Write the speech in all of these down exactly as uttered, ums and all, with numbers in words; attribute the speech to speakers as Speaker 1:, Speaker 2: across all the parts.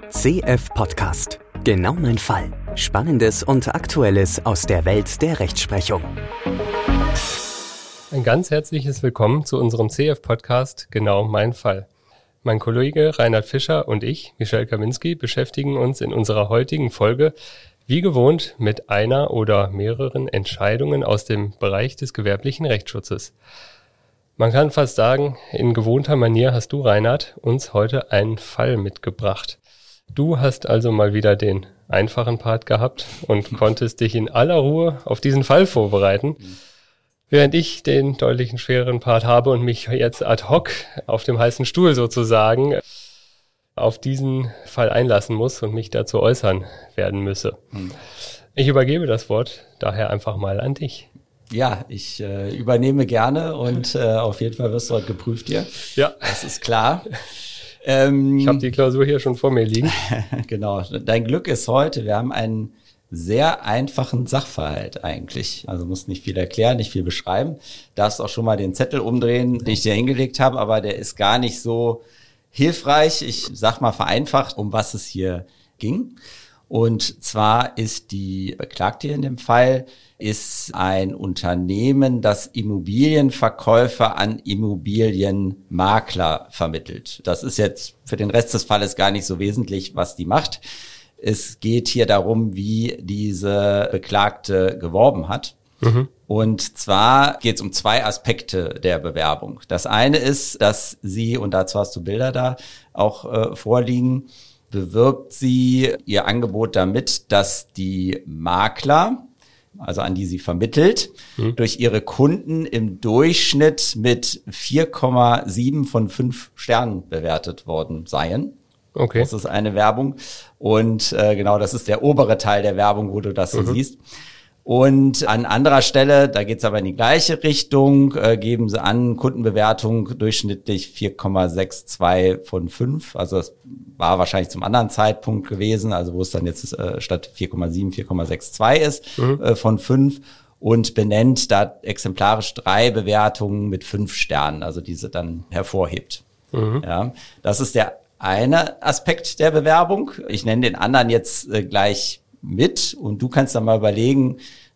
Speaker 1: C F Podcast. Genau mein Fall. Spannendes und Aktuelles aus der Welt der Rechtsprechung.
Speaker 2: Ein ganz herzliches Willkommen zu unserem C F Podcast Genau mein Fall. Mein Kollege Reinhard Fischer und ich, Michel Kaminski, beschäftigen uns in unserer heutigen Folge wie gewohnt mit einer oder mehreren Entscheidungen aus dem Bereich des gewerblichen Rechtsschutzes. Man kann fast sagen, in gewohnter Manier hast du, Reinhard, uns heute einen Fall mitgebracht. Du hast also mal wieder den einfachen Part gehabt und konntest dich in aller Ruhe auf diesen Fall vorbereiten, während ich den deutlichen schwereren Part habe und mich jetzt ad hoc auf dem heißen Stuhl sozusagen auf diesen Fall einlassen muss und mich dazu äußern werden müsse. Ich übergebe das Wort daher einfach mal an dich.
Speaker 3: Ja, ich äh, übernehme gerne und äh, auf jeden Fall wirst du heute geprüft hier.
Speaker 2: Ja.
Speaker 3: Das ist klar. Ähm,
Speaker 2: ich habe die Klausur hier schon vor mir liegen.
Speaker 3: Genau. Dein Glück ist heute, wir haben einen sehr einfachen Sachverhalt eigentlich. Also musst nicht viel erklären, nicht viel beschreiben. Darfst auch schon mal den Zettel umdrehen, den ich dir hingelegt habe, aber der ist gar nicht so hilfreich. Ich sag mal vereinfacht, um was es hier ging. Und zwar ist die Beklagte in dem Fall ist ein Unternehmen, das Immobilienverkäufer an Immobilienmakler vermittelt. Das ist jetzt für den Rest des Falles gar nicht so wesentlich, was die macht. Es geht hier darum, wie diese Beklagte geworben hat. Mhm. Und zwar geht es um zwei Aspekte der Bewerbung. Das eine ist, dass sie, und dazu hast du Bilder da auch äh, vorliegen, bewirbt sie ihr Angebot damit, dass die Makler, also an die sie vermittelt, mhm. durch ihre Kunden im Durchschnitt mit vier Komma sieben von fünf Sternen bewertet worden seien. Okay. Das ist eine Werbung. Und äh, genau, das ist der obere Teil der Werbung, wo du das so mhm. siehst. Und an anderer Stelle, da geht's aber in die gleiche Richtung, äh, geben sie an, Kundenbewertung durchschnittlich vier Komma zweiundsechzig von fünf. Also das war wahrscheinlich zum anderen Zeitpunkt gewesen, also wo es dann jetzt äh, statt vier Komma sieben vier Komma zweiundsechzig ist mhm. äh, von fünf. Und benennt da exemplarisch drei Bewertungen mit fünf Sternen, also diese dann hervorhebt. Mhm. Ja, das ist der eine Aspekt der Bewerbung. Ich nenne den anderen jetzt äh, gleich mit und du kannst dann mal überlegen,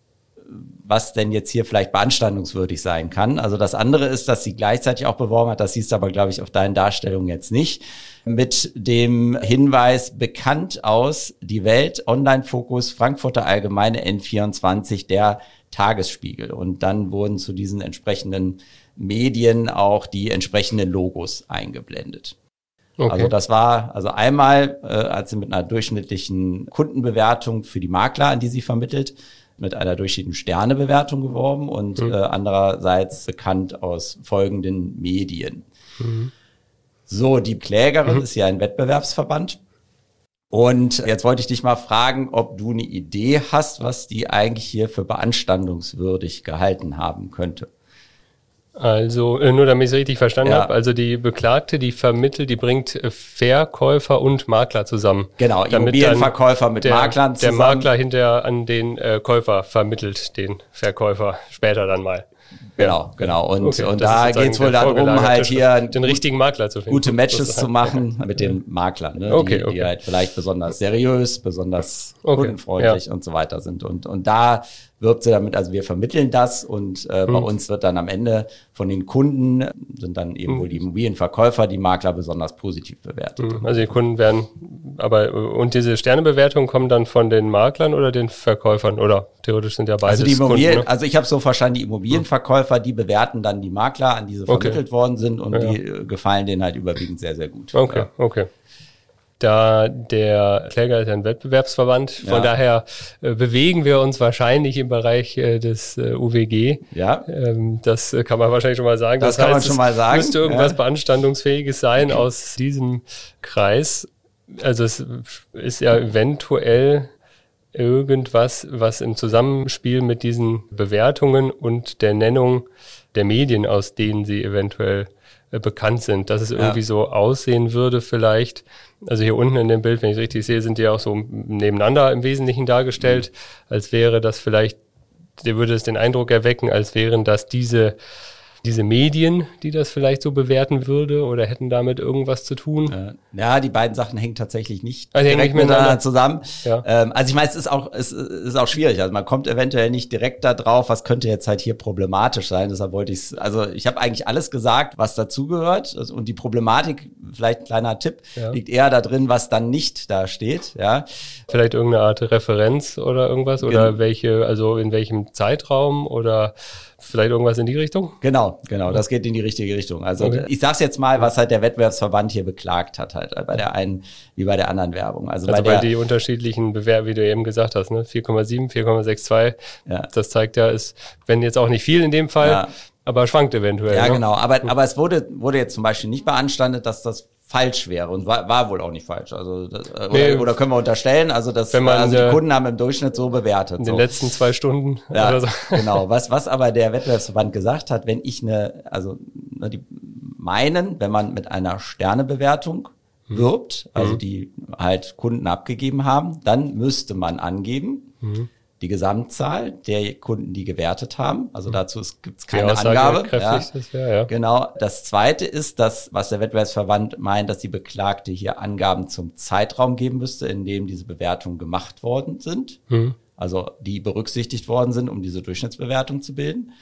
Speaker 3: was denn jetzt hier vielleicht beanstandungswürdig sein kann. Also das andere ist, dass sie gleichzeitig auch beworben hat, das siehst du aber, glaube ich, auf deinen Darstellungen jetzt nicht, mit dem Hinweis bekannt aus Die Welt, Online-Fokus, Frankfurter Allgemeine, N vierundzwanzig, der Tagesspiegel. Und dann wurden zu diesen entsprechenden Medien auch die entsprechenden Logos eingeblendet. Okay. Also das war also einmal, äh, hat sie mit einer durchschnittlichen Kundenbewertung für die Makler, an die sie vermittelt, mit einer durchschnittlichen Sternebewertung geworben und mhm. äh, andererseits bekannt aus folgenden Medien. Mhm. So, die Klägerin mhm. ist ja ein Wettbewerbsverband. Und jetzt wollte ich dich mal fragen, ob du eine Idee hast, was die eigentlich hier für beanstandungswürdig gehalten haben könnte.
Speaker 2: Also, nur damit ich es richtig verstanden ja. habe, also die Beklagte, die vermittelt, die bringt Verkäufer und Makler zusammen.
Speaker 3: Genau, Immobilienverkäufer mit
Speaker 2: der,
Speaker 3: Maklern zusammen.
Speaker 2: Der Makler hinterher an den äh, Käufer vermittelt, den Verkäufer später dann mal.
Speaker 3: Genau, genau. Und, okay, und da geht's wohl darum, halt hier
Speaker 2: den richtigen Makler zu finden.
Speaker 3: Gute Matches zu machen mit den Maklern, ne?
Speaker 2: okay,
Speaker 3: die,
Speaker 2: okay.
Speaker 3: die halt vielleicht besonders seriös, besonders okay, kundenfreundlich ja. und so weiter sind. Und, und da wirbt sie damit, also wir vermitteln das und äh, hm. bei uns wird dann am Ende von den Kunden, sind dann eben hm. wohl die Immobilienverkäufer, die Makler besonders positiv bewertet.
Speaker 2: Hm. Also die Kunden werden, aber und diese Sternebewertungen kommen dann von den Maklern oder den Verkäufern oder theoretisch sind ja beides
Speaker 3: Also die Immobilien,
Speaker 2: Kunden, ne?
Speaker 3: Also ich habe so verstanden, die Immobilienverkäufer, die bewerten dann die Makler, an die sie okay. vermittelt worden sind und ja. die gefallen denen halt überwiegend sehr, sehr gut.
Speaker 2: Okay,
Speaker 3: ja.
Speaker 2: okay. Da der Kläger ist ein Wettbewerbsverband, von ja. daher äh, bewegen wir uns wahrscheinlich im Bereich äh, des äh, U W G.
Speaker 3: Ja.
Speaker 2: Ähm, das äh, kann man wahrscheinlich schon mal sagen.
Speaker 3: Das,
Speaker 2: das
Speaker 3: kann
Speaker 2: heißt,
Speaker 3: man schon mal sagen.
Speaker 2: Müsste irgendwas
Speaker 3: ja.
Speaker 2: Beanstandungsfähiges sein okay. aus diesem Kreis. Also es ist ja eventuell irgendwas, was im Zusammenspiel mit diesen Bewertungen und der Nennung der Medien, aus denen sie eventuell äh, bekannt sind, dass es irgendwie ja. so aussehen würde vielleicht. Also hier unten in dem Bild, wenn ich es richtig sehe, sind die auch so nebeneinander im Wesentlichen dargestellt, mhm. als wäre das vielleicht, der würde es den Eindruck erwecken, als wären das diese diese Medien, die das vielleicht so bewerten würde oder hätten damit irgendwas zu tun?
Speaker 3: Ja, die beiden Sachen hängen tatsächlich nicht
Speaker 2: also
Speaker 3: direkt miteinander zusammen.
Speaker 2: Ja.
Speaker 3: Ähm, also ich meine, es ist auch, es ist auch schwierig. Also man kommt eventuell nicht direkt da drauf, was könnte jetzt halt hier problematisch sein. Deshalb wollte ich es, also ich habe eigentlich alles gesagt, was dazugehört. Und die Problematik, vielleicht ein kleiner Tipp, ja. liegt eher da drin, was dann nicht da steht. Ja.
Speaker 2: Vielleicht irgendeine Art Referenz oder irgendwas oder genau. welche, also in welchem Zeitraum oder vielleicht irgendwas in die Richtung?
Speaker 3: Genau, genau, das geht in die richtige Richtung. Also okay. ich sag's jetzt mal, was halt der Wettbewerbsverband hier beklagt hat, halt bei der einen wie bei der anderen Werbung. Also,
Speaker 2: also
Speaker 3: bei
Speaker 2: weil
Speaker 3: der,
Speaker 2: die unterschiedlichen Bewerbe, wie du eben gesagt hast, ne, vier Komma sieben, vier Komma sechsundsechzig, ja. das zeigt ja, ist, wenn jetzt auch nicht viel in dem Fall, ja. aber schwankt eventuell.
Speaker 3: Ja,
Speaker 2: ne?
Speaker 3: genau, aber, aber es wurde, wurde jetzt zum Beispiel nicht beanstandet, dass das falsch wäre und war, war wohl auch nicht falsch. Also das, oder, nee, oder können wir unterstellen, also das
Speaker 2: wenn man,
Speaker 3: also die Kunden haben im Durchschnitt so bewertet.
Speaker 2: In
Speaker 3: so.
Speaker 2: den letzten zwei Stunden
Speaker 3: ja,
Speaker 2: oder so.
Speaker 3: Genau. Was was aber der Wettbewerbsverband gesagt hat, wenn ich eine, also ne, die meinen, wenn man mit einer Sternebewertung mhm. wirbt, also mhm. die halt Kunden abgegeben haben, dann müsste man angeben, mhm. die Gesamtzahl der Kunden, die gewertet haben. Also dazu gibt es keine Angabe. Ja.
Speaker 2: Ist, ja, ja.
Speaker 3: Genau. Das Zweite ist, dass, was der Wettbewerbsverband meint, dass die Beklagte hier Angaben zum Zeitraum geben müsste, in dem diese Bewertungen gemacht worden sind. Mhm. Also die berücksichtigt worden sind, um diese Durchschnittsbewertung zu bilden.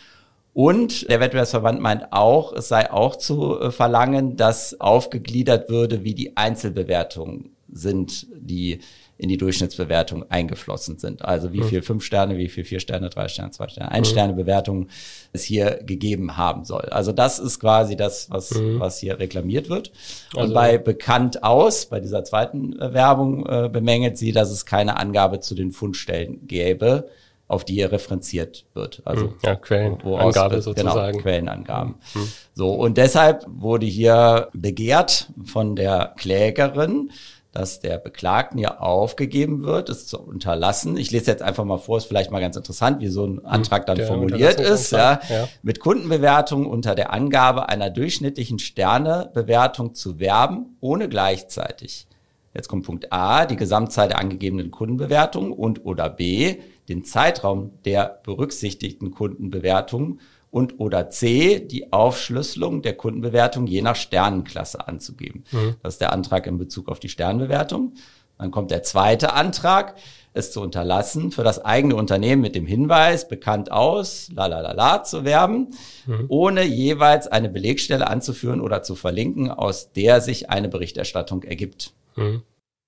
Speaker 3: Und der Wettbewerbsverband meint auch, es sei auch zu äh, verlangen, dass aufgegliedert würde, wie die Einzelbewertungen sind, die in die Durchschnittsbewertung eingeflossen sind. Also wie mhm. viel fünf Sterne, wie viel vier Sterne, drei Sterne, zwei Sterne, ein mhm. Sterne Bewertung es hier gegeben haben soll. Also das ist quasi das, was mhm. was hier reklamiert wird. Und also bei bekannt aus, bei dieser zweiten äh, Werbung äh, bemängelt sie, dass es keine Angabe zu den Fundstellen gäbe, auf die hier referenziert wird. Also
Speaker 2: ja, Quellenangabe sozusagen.
Speaker 3: Genau, Quellenangaben. Mhm. So, und deshalb wurde hier begehrt von der Klägerin, dass der Beklagten ja aufgegeben wird, es zu unterlassen. Ich lese jetzt einfach mal vor, ist vielleicht mal ganz interessant, wie so ein Antrag dann der formuliert ist. Ja, ja. Mit Kundenbewertung unter der Angabe einer durchschnittlichen Sternebewertung zu werben, ohne gleichzeitig, jetzt kommt Punkt A, die Gesamtzahl der angegebenen Kundenbewertung und oder B, den Zeitraum der berücksichtigten Kundenbewertung und oder C, die Aufschlüsselung der Kundenbewertung je nach Sternenklasse anzugeben. Mhm. Das ist der Antrag in Bezug auf die Sternbewertung. Dann kommt der zweite Antrag, es zu unterlassen, für das eigene Unternehmen mit dem Hinweis, bekannt aus, la la la la, zu werben, mhm. ohne jeweils eine Belegstelle anzuführen oder zu verlinken, aus der sich eine Berichterstattung ergibt. Mhm.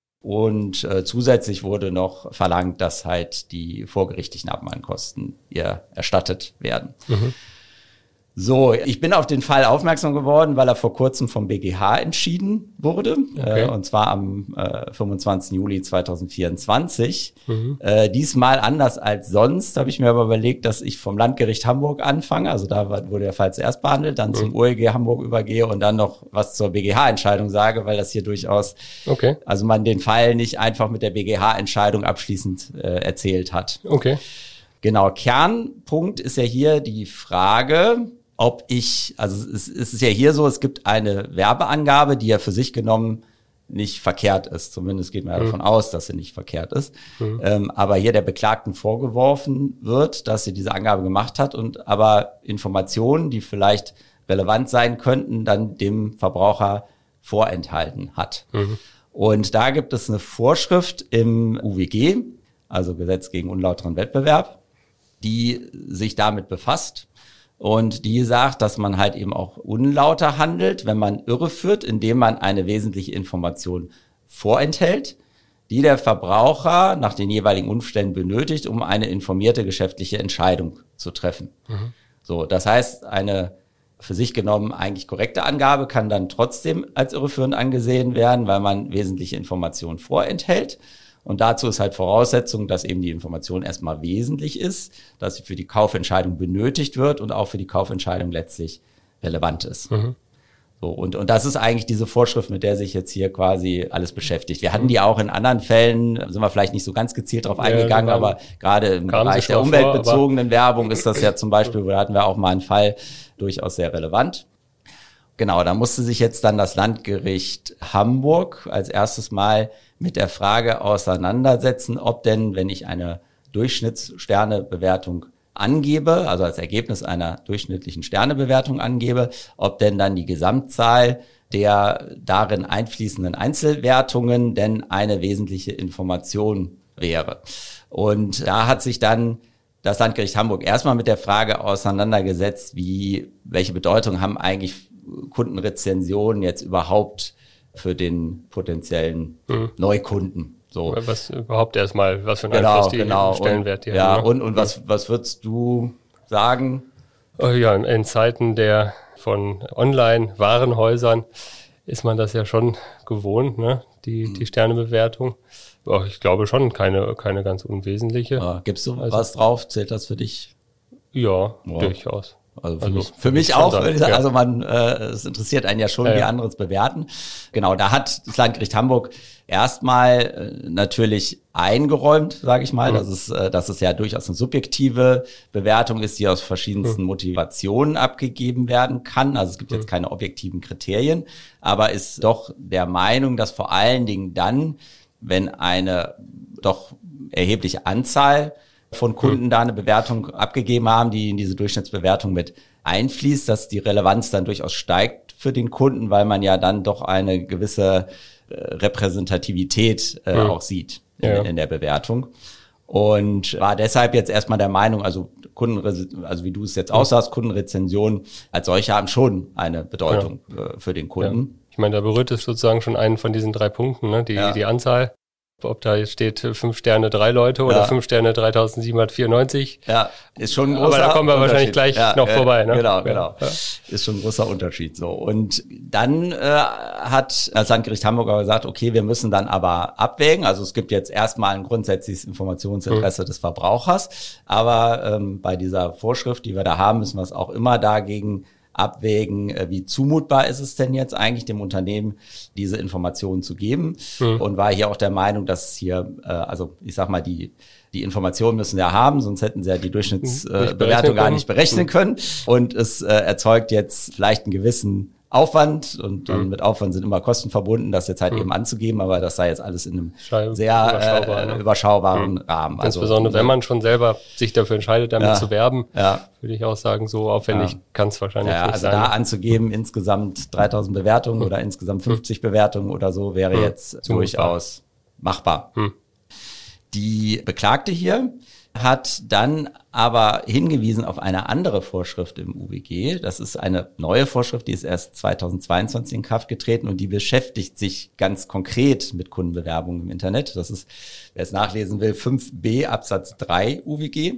Speaker 3: Und äh, zusätzlich wurde noch verlangt, dass halt die vorgerichtlichen Abmahnkosten ihr erstattet werden. Mhm. So, ich bin auf den Fall aufmerksam geworden, weil er vor kurzem vom B G H entschieden wurde. Okay. Äh, und zwar am äh, fünfundzwanzigsten Juli zweitausendvierundzwanzig. Mhm. Äh, diesmal anders als sonst, habe ich mir aber überlegt, dass ich vom Landgericht Hamburg anfange. Also da wurde der Fall zuerst behandelt, dann mhm. zum O L G Hamburg übergehe und dann noch was zur B G H-Entscheidung sage, weil das hier durchaus,
Speaker 2: okay.
Speaker 3: also man den Fall nicht einfach mit der B G H-Entscheidung abschließend äh, erzählt hat.
Speaker 2: Okay.
Speaker 3: Genau, Kernpunkt ist ja hier die Frage, ob ich, also es, es ist ja hier so, es gibt eine Werbeangabe, die ja für sich genommen nicht verkehrt ist. Zumindest geht man ja mhm. davon aus, dass sie nicht verkehrt ist. Mhm. Ähm, aber hier der Beklagten vorgeworfen wird, dass sie diese Angabe gemacht hat und aber Informationen, die vielleicht relevant sein könnten, dann dem Verbraucher vorenthalten hat. Mhm. Und da gibt es eine Vorschrift im U W G, also Gesetz gegen unlauteren Wettbewerb, die sich damit befasst. Und die sagt, dass man halt eben auch unlauter handelt, wenn man irreführt, indem man eine wesentliche Information vorenthält, die der Verbraucher nach den jeweiligen Umständen benötigt, um eine informierte geschäftliche Entscheidung zu treffen. Mhm. So, das heißt, eine für sich genommen eigentlich korrekte Angabe kann dann trotzdem als irreführend angesehen werden, weil man wesentliche Informationen vorenthält. Und dazu ist halt Voraussetzung, dass eben die Information erstmal wesentlich ist, dass sie für die Kaufentscheidung benötigt wird und auch für die Kaufentscheidung letztlich relevant ist. Mhm. So, und, und das ist eigentlich diese Vorschrift, mit der sich jetzt hier quasi alles beschäftigt. Wir hatten die auch in anderen Fällen, sind wir vielleicht nicht so ganz gezielt drauf eingegangen, ja, aber gerade im Bereich der umweltbezogenen vor, Werbung ist das ja zum Beispiel, da hatten wir auch mal einen Fall, durchaus sehr relevant. Genau, da musste sich jetzt dann das Landgericht Hamburg als erstes Mal mit der Frage auseinandersetzen, ob denn, wenn ich eine Durchschnittssternebewertung angebe, also als Ergebnis einer durchschnittlichen Sternebewertung angebe, ob denn dann die Gesamtzahl der darin einfließenden Einzelwertungen denn eine wesentliche Information wäre. Und da hat sich dann das Landgericht Hamburg erstmal mit der Frage auseinandergesetzt, wie, welche Bedeutung haben eigentlich Kundenrezensionen jetzt überhaupt für den potenziellen mhm. Neukunden? So.
Speaker 2: Was überhaupt erstmal, was für einen
Speaker 3: genau,
Speaker 2: Einfluss die
Speaker 3: genau.
Speaker 2: Stellenwert die
Speaker 3: und, haben. Ja,
Speaker 2: ne?
Speaker 3: und, und was, was würdest du sagen?
Speaker 2: Oh ja, in Zeiten der von Online-Warenhäusern ist man das ja schon gewohnt, ne? Die, mhm. die Sternebewertung. Oh, ich glaube schon, keine, keine ganz unwesentliche.
Speaker 3: Ja, gibst du also, was drauf? Zählt das für dich?
Speaker 2: Ja, ja. durchaus.
Speaker 3: Also für also, mich, für mich auch, würde ich sagen. Ja. Also man, äh, es interessiert einen ja schon, ja, wie ja. andere es bewerten. Genau, da hat das Landgericht Hamburg erstmal äh, natürlich eingeräumt, sage ich mal, mhm. dass es, äh, dass es ja durchaus eine subjektive Bewertung ist, die aus verschiedensten mhm. Motivationen abgegeben werden kann. Also es gibt mhm. jetzt keine objektiven Kriterien, aber ist doch der Meinung, dass vor allen Dingen dann, wenn eine doch erhebliche Anzahl von Kunden mhm. da eine Bewertung abgegeben haben, die in diese Durchschnittsbewertung mit einfließt, dass die Relevanz dann durchaus steigt für den Kunden, weil man ja dann doch eine gewisse äh, Repräsentativität äh, mhm. auch sieht in, ja. in der Bewertung. Und war deshalb jetzt erstmal der Meinung, also Kunden, also wie du es jetzt mhm. aussahst, Kundenrezensionen als solche haben schon eine Bedeutung ja. äh, für den Kunden.
Speaker 2: Ja. Ich meine, da berührt es sozusagen schon einen von diesen drei Punkten, ne? Die, ja. die Anzahl. Ob da jetzt steht fünf Sterne drei Leute oder ja. fünf Sterne dreitausendsiebenhundertvierundneunzig.
Speaker 3: Ja, ist schon ein großer
Speaker 2: Aber da kommen wir wahrscheinlich gleich
Speaker 3: ja,
Speaker 2: noch
Speaker 3: äh,
Speaker 2: vorbei. Ne?
Speaker 3: Genau, genau. Ja. Ist schon ein großer Unterschied. So. Und dann äh, hat das Landgericht Hamburg aber gesagt, okay, wir müssen dann aber abwägen. Also es gibt jetzt erstmal ein grundsätzliches Informationsinteresse mhm. des Verbrauchers. Aber ähm, bei dieser Vorschrift, die wir da haben, müssen wir es auch immer dagegen abwägen, wie zumutbar ist es denn jetzt eigentlich dem Unternehmen, diese Informationen zu geben, mhm. und war hier auch der Meinung, dass hier, äh, also ich sag mal, die die Informationen müssen wir haben, sonst hätten sie ja die Durchschnittsbewertung äh, gar nicht berechnen können, und es äh, erzeugt jetzt vielleicht einen gewissen Aufwand, und, mhm. und mit Aufwand sind immer Kosten verbunden, das jetzt halt mhm. eben anzugeben, aber das sei jetzt alles in einem Schei- sehr überschaubar, äh, ne? überschaubaren mhm. Rahmen.
Speaker 2: Also, insbesondere wenn man schon selber sich dafür entscheidet, damit
Speaker 3: ja,
Speaker 2: zu werben,
Speaker 3: ja.
Speaker 2: würde ich auch sagen, so aufwendig ja. kann es wahrscheinlich
Speaker 3: ja,
Speaker 2: nicht
Speaker 3: also
Speaker 2: sein.
Speaker 3: Also da anzugeben, insgesamt dreitausend Bewertungen mhm. oder insgesamt fünfzig mhm. Bewertungen oder so, wäre mhm. jetzt Zumutbar. durchaus machbar. Mhm. Die Beklagte hier hat dann aber hingewiesen auf eine andere Vorschrift im U W G. Das ist eine neue Vorschrift, die ist erst zweitausendzweiundzwanzig in Kraft getreten, und die beschäftigt sich ganz konkret mit Kundenbewerbungen im Internet. Das ist, wer es nachlesen will, fünf b Absatz drei U W G.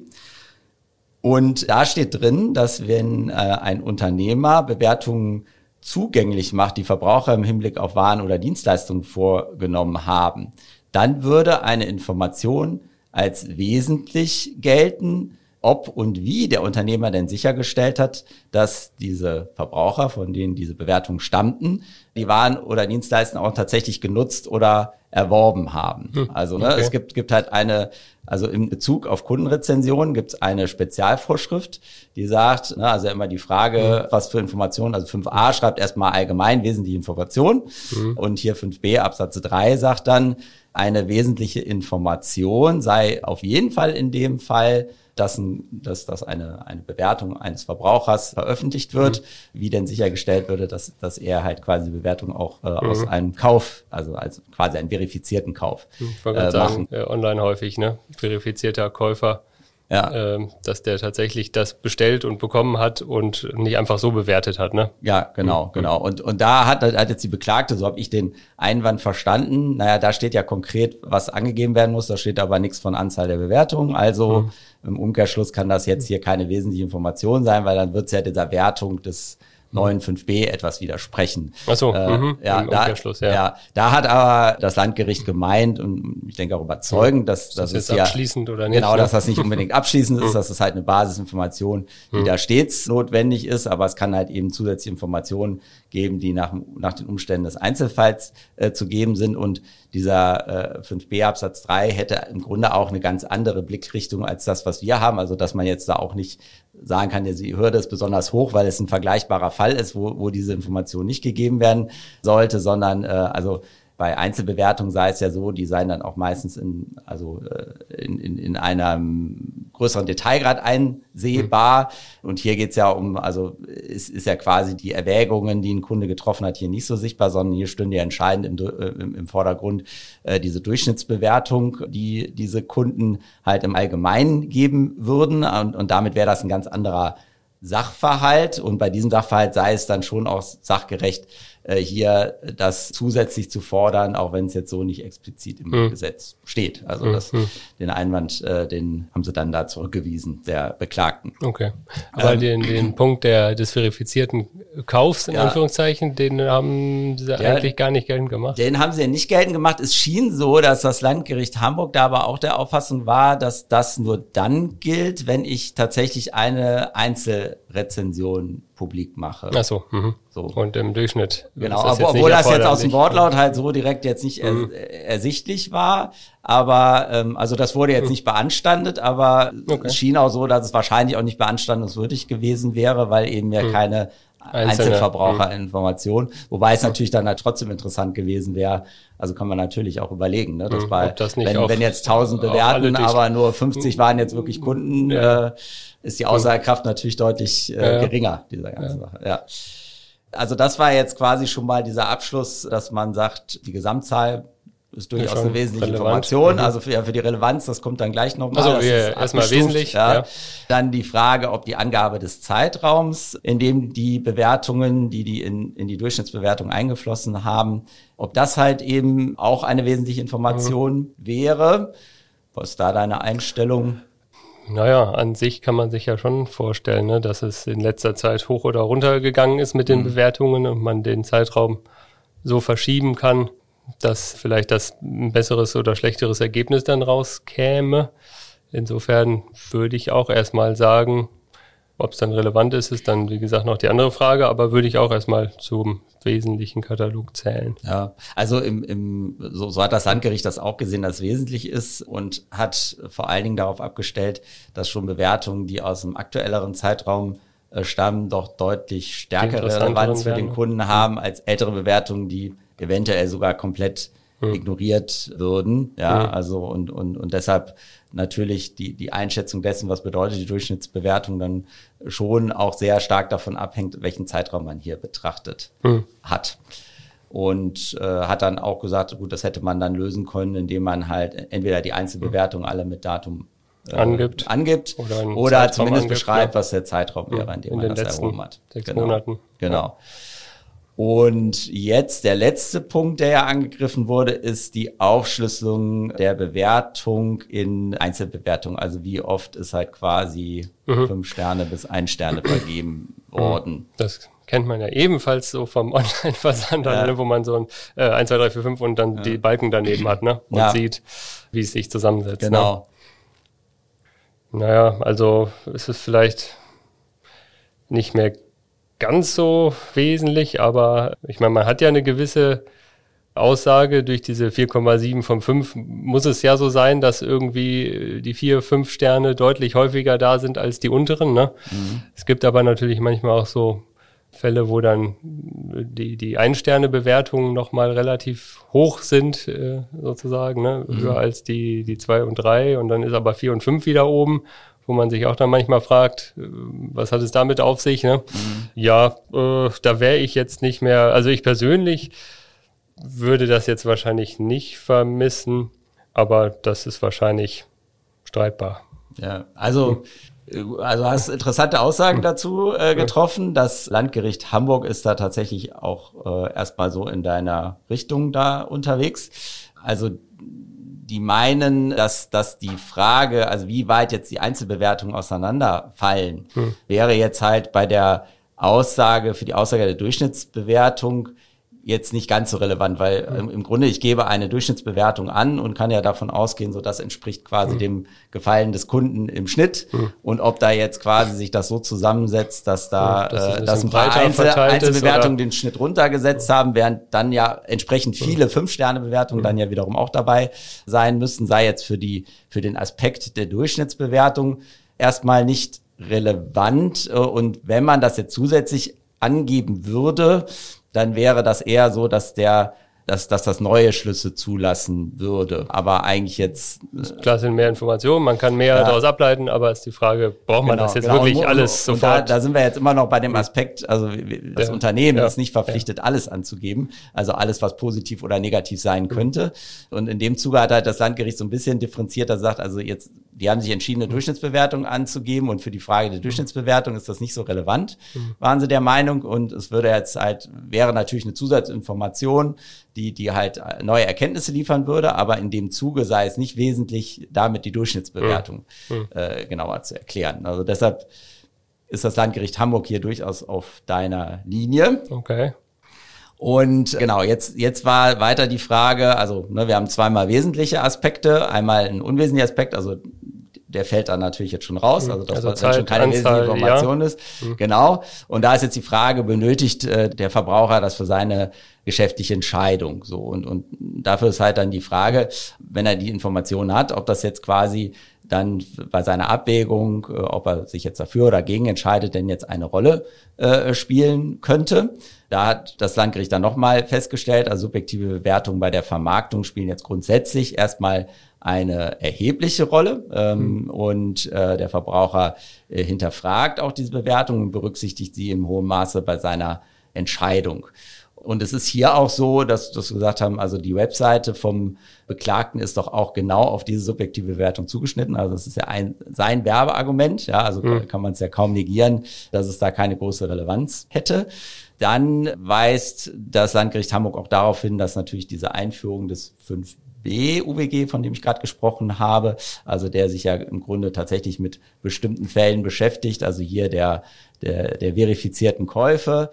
Speaker 3: Und da steht drin, dass wenn äh, ein Unternehmer Bewertungen zugänglich macht, die Verbraucher im Hinblick auf Waren oder Dienstleistungen vorgenommen haben, dann würde eine Information als wesentlich gelten, ob und wie der Unternehmer denn sichergestellt hat, dass diese Verbraucher, von denen diese Bewertungen stammten, die Waren oder Dienstleistungen auch tatsächlich genutzt oder erworben haben. Hm, also ne, okay. es gibt gibt halt eine, also in Bezug auf Kundenrezensionen gibt es eine Spezialvorschrift, die sagt, ne, also immer die Frage, hm. was für Informationen, also fünf a schreibt erstmal allgemein wesentliche Informationen, hm. und hier fünf b Absatz drei sagt dann, eine wesentliche Information sei auf jeden Fall in dem Fall, dass, ein, dass, dass eine, eine Bewertung eines Verbrauchers veröffentlicht wird, mhm. wie denn sichergestellt würde, dass, dass er halt quasi die Bewertung auch äh, mhm. aus einem Kauf, also als quasi einen verifizierten Kauf
Speaker 2: ich wollte äh, sagen, äh, online häufig, ne? Verifizierter Käufer. Ja. Ähm, dass der tatsächlich das bestellt und bekommen hat und nicht einfach so bewertet hat, ne?
Speaker 3: Ja, genau, mhm. genau. Und und da hat, hat jetzt die Beklagte, so habe ich den Einwand verstanden, naja, da steht ja konkret, was angegeben werden muss, da steht aber nichts von Anzahl der Bewertungen, also mhm. im Umkehrschluss kann das jetzt hier keine wesentliche Information sein, weil dann wird es ja dieser Wertung des neun fünf b etwas widersprechen.
Speaker 2: Ach so,
Speaker 3: äh,
Speaker 2: mhm.
Speaker 3: ja,
Speaker 2: Im
Speaker 3: da,
Speaker 2: Umkehrschluss, ja.
Speaker 3: ja. Da hat aber das Landgericht gemeint, und ich denke auch überzeugend, dass
Speaker 2: das
Speaker 3: das ist
Speaker 2: jetzt
Speaker 3: ja
Speaker 2: abschließend oder nicht.
Speaker 3: Genau,
Speaker 2: ne?
Speaker 3: dass das nicht unbedingt abschließend ist, dass es halt eine Basisinformation, die da stets notwendig ist, aber es kann halt eben zusätzliche Informationen geben, die nach, nach den Umständen des Einzelfalls äh, zu geben sind, und dieser äh, fünf b Absatz drei hätte im Grunde auch eine ganz andere Blickrichtung als das, was wir haben, also dass man jetzt da auch nicht sagen kann, die Hürde ist besonders hoch, weil es ein vergleichbarer Fall ist, wo, wo diese Information nicht gegeben werden sollte, sondern äh, also bei Einzelbewertungen sei es ja so, die seien dann auch meistens in, also äh, in, in, in einem größeren Detailgrad einsehbar. Mhm. Und hier geht's ja um, also es ist ja quasi die Erwägungen, die ein Kunde getroffen hat, hier nicht so sichtbar, sondern hier stünde ja entscheidend im, im, im Vordergrund äh, diese Durchschnittsbewertung, die diese Kunden halt im Allgemeinen geben würden. Und, und damit wäre das ein ganz anderer Sachverhalt. Und bei diesem Sachverhalt sei es dann schon auch sachgerecht, äh, hier das zusätzlich zu fordern, auch wenn es jetzt so nicht explizit im hm. Gesetz steht. Also das, hm. den Einwand, äh, den haben sie dann da zurückgewiesen, der Beklagten.
Speaker 2: Okay. Aber ähm, den, den Punkt der, des verifizierten Kaufs, in ja, Anführungszeichen, den haben sie ja, eigentlich gar nicht geltend gemacht.
Speaker 3: Den haben sie ja nicht geltend gemacht. Es schien so, dass das Landgericht Hamburg da aber auch der Auffassung war, dass das nur dann gilt, wenn ich tatsächlich eine Einzelrezension publik mache.
Speaker 2: Ach so, mhm. so. Und im Durchschnitt.
Speaker 3: Genau, das obwohl das jetzt aus dem Wortlaut halt so direkt jetzt nicht mhm. er, ersichtlich war. Aber ähm, also das wurde jetzt mhm. nicht beanstandet, aber okay. es schien auch so, dass es wahrscheinlich auch nicht beanstandungswürdig gewesen wäre, weil eben ja mhm. keine Einzelverbraucherinformation, wobei es natürlich dann halt trotzdem interessant gewesen wäre, also kann man natürlich auch überlegen, ne, dass mhm, bei, das wenn, auch, wenn jetzt tausend bewerten, aber nur fünfzig waren jetzt wirklich Kunden, ja. äh, ist die Aussagekraft natürlich deutlich äh, ja. geringer, dieser ganzen ja. Sache, ja. Also das war jetzt quasi schon mal dieser Abschluss, dass man sagt, die Gesamtzahl ist durchaus ja, eine wesentliche relevant. Information, mhm. also für, ja, für die Relevanz, das kommt dann gleich nochmal.
Speaker 2: Also erstmal wesentlich.
Speaker 3: Ja. Ja. Dann die Frage, ob die Angabe des Zeitraums, in dem die Bewertungen, die die in, in die Durchschnittsbewertung eingeflossen haben, ob das halt eben auch eine wesentliche Information mhm. wäre. Was ist da deine Einstellung?
Speaker 2: Naja, an sich kann man sich ja schon vorstellen, ne, dass es in letzter Zeit hoch oder runter gegangen ist mit den mhm. Bewertungen und man den Zeitraum so verschieben kann, dass vielleicht das ein besseres oder schlechteres Ergebnis dann rauskäme. Insofern würde ich auch erstmal sagen, ob es dann relevant ist, ist dann, wie gesagt, noch die andere Frage, aber würde ich auch erstmal zum wesentlichen Katalog zählen.
Speaker 3: Ja, also im, im, so, so hat das Landgericht das auch gesehen, dass es wesentlich ist und hat vor allen Dingen darauf abgestellt, dass schon Bewertungen, die aus einem aktuelleren Zeitraum äh, stammen, doch deutlich stärkere Relevanz für den Kunden haben als ältere Bewertungen, die eventuell sogar komplett hm. ignoriert würden. Ja, hm. also und, und, und deshalb natürlich die, die Einschätzung dessen, was bedeutet die Durchschnittsbewertung, dann schon auch sehr stark davon abhängt, welchen Zeitraum man hier betrachtet hm. hat. Und äh, hat dann auch gesagt, gut, das hätte man dann lösen können, indem man halt entweder die Einzelbewertung alle mit Datum äh, angibt, angibt oder, oder zumindest angibt, beschreibt, ja. was der Zeitraum wäre, in dem in man das erhoben hat.
Speaker 2: Sechs
Speaker 3: genau.
Speaker 2: Monaten.
Speaker 3: Genau. Ja. Und jetzt der letzte Punkt, der ja angegriffen wurde, ist die Aufschlüsselung der Bewertung in Einzelbewertung. Also wie oft ist halt quasi mhm. fünf Sterne bis ein Sterne vergeben worden.
Speaker 2: Das kennt man ja ebenfalls so vom Online-Versand, ja. wo man so ein äh, eins, zwei, drei, vier, fünf und dann ja. die Balken daneben hat, ne? Und ja. sieht, wie es sich zusammensetzt.
Speaker 3: Genau.
Speaker 2: Ne? Naja, also ist es vielleicht nicht mehr ganz so wesentlich, aber ich meine, man hat ja eine gewisse Aussage, durch diese vier Komma sieben von fünf muss es ja so sein, dass irgendwie die vier, fünf Sterne deutlich häufiger da sind als die unteren, ne? Mhm. Es gibt aber natürlich manchmal auch so Fälle, wo dann die, die Ein-Sterne-Bewertungen nochmal relativ hoch sind, äh, sozusagen, ne? Mhm. Höher als die, die zwei und drei und dann ist aber vier und fünf wieder oben, wo man sich auch dann manchmal fragt, was hat es damit auf sich, ne? Mhm. Ja, äh, da wäre ich jetzt nicht mehr, also ich persönlich würde das jetzt wahrscheinlich nicht vermissen, aber das ist wahrscheinlich streitbar.
Speaker 3: Ja, also, also hast interessante Aussagen dazu äh, getroffen. Das Landgericht Hamburg ist da tatsächlich auch äh, erstmal so in deiner Richtung da unterwegs. Also die meinen, dass, dass die Frage, also wie weit jetzt die Einzelbewertungen auseinanderfallen, hm. wäre jetzt halt bei der Aussage, für die Aussage der Durchschnittsbewertung jetzt nicht ganz so relevant, weil hm. im Grunde ich gebe eine Durchschnittsbewertung an und kann ja davon ausgehen, so das entspricht quasi hm. dem Gefallen des Kunden im Schnitt. Hm. Und ob da jetzt quasi sich das so zusammensetzt, dass da, hm, das äh, dass ein paar Einzel- Einzelbewertungen den Schnitt runtergesetzt hm. haben, während dann ja entsprechend viele hm. Fünf-Sterne-Bewertungen hm. dann ja wiederum auch dabei sein müssten, sei jetzt für die, für den Aspekt der Durchschnittsbewertung erstmal nicht relevant. Und wenn man das jetzt zusätzlich angeben würde, dann wäre das eher so, dass der dass, dass das neue Schlüsse zulassen würde. Aber eigentlich jetzt...
Speaker 2: Klar sind mehr Informationen, man kann mehr ja. daraus ableiten, aber ist die Frage, braucht man genau, das jetzt genau. wirklich und, alles
Speaker 3: und
Speaker 2: sofort?
Speaker 3: Und da, da sind wir jetzt immer noch bei dem Aspekt, also das ja. Unternehmen
Speaker 2: ja.
Speaker 3: ist nicht verpflichtet, ja. alles anzugeben, also alles, was positiv oder negativ sein könnte. Mhm. Und in dem Zuge hat halt das Landgericht so ein bisschen differenzierter gesagt, also jetzt, die haben sich entschieden, eine Durchschnittsbewertung anzugeben und für die Frage der Durchschnittsbewertung ist das nicht so relevant, mhm. waren sie der Meinung. Und es würde jetzt halt, wäre natürlich eine Zusatzinformation, die, die halt neue Erkenntnisse liefern würde, aber in dem Zuge sei es nicht wesentlich, damit die Durchschnittsbewertung mhm. äh, genauer zu erklären. Also deshalb ist das Landgericht Hamburg hier durchaus auf deiner Linie.
Speaker 2: Okay.
Speaker 3: Und genau, jetzt jetzt war weiter die Frage, also ne, wir haben zweimal wesentliche Aspekte, einmal ein unwesentlicher Aspekt, also der fällt dann natürlich jetzt schon raus, also das also Zeit, schon keine wesentliche Information ja. ist. Mhm. Genau. Und da ist jetzt die Frage, benötigt äh, der Verbraucher das für seine geschäftliche Entscheidung? So und und dafür ist halt dann die Frage, wenn er die Information hat, ob das jetzt quasi dann bei seiner Abwägung, äh, ob er sich jetzt dafür oder dagegen entscheidet, denn jetzt eine Rolle äh, spielen könnte. Da hat das Landgericht dann nochmal festgestellt, also subjektive Bewertungen bei der Vermarktung spielen jetzt grundsätzlich erstmal eine erhebliche Rolle ähm, mhm. und äh, der Verbraucher äh, hinterfragt auch diese Bewertung und berücksichtigt sie im hohen Maße bei seiner Entscheidung. Und es ist hier auch so, dass, dass wir gesagt haben, also die Webseite vom Beklagten ist doch auch genau auf diese subjektive Bewertung zugeschnitten. Also das ist ja ein, sein Werbeargument, ja, also mhm. kann man es ja kaum negieren, dass es da keine große Relevanz hätte. Dann weist das Landgericht Hamburg auch darauf hin, dass natürlich diese Einführung des fünf B U W G, von dem ich gerade gesprochen habe, also der sich ja im Grunde tatsächlich mit bestimmten Fällen beschäftigt, also hier der der, der verifizierten Käufe,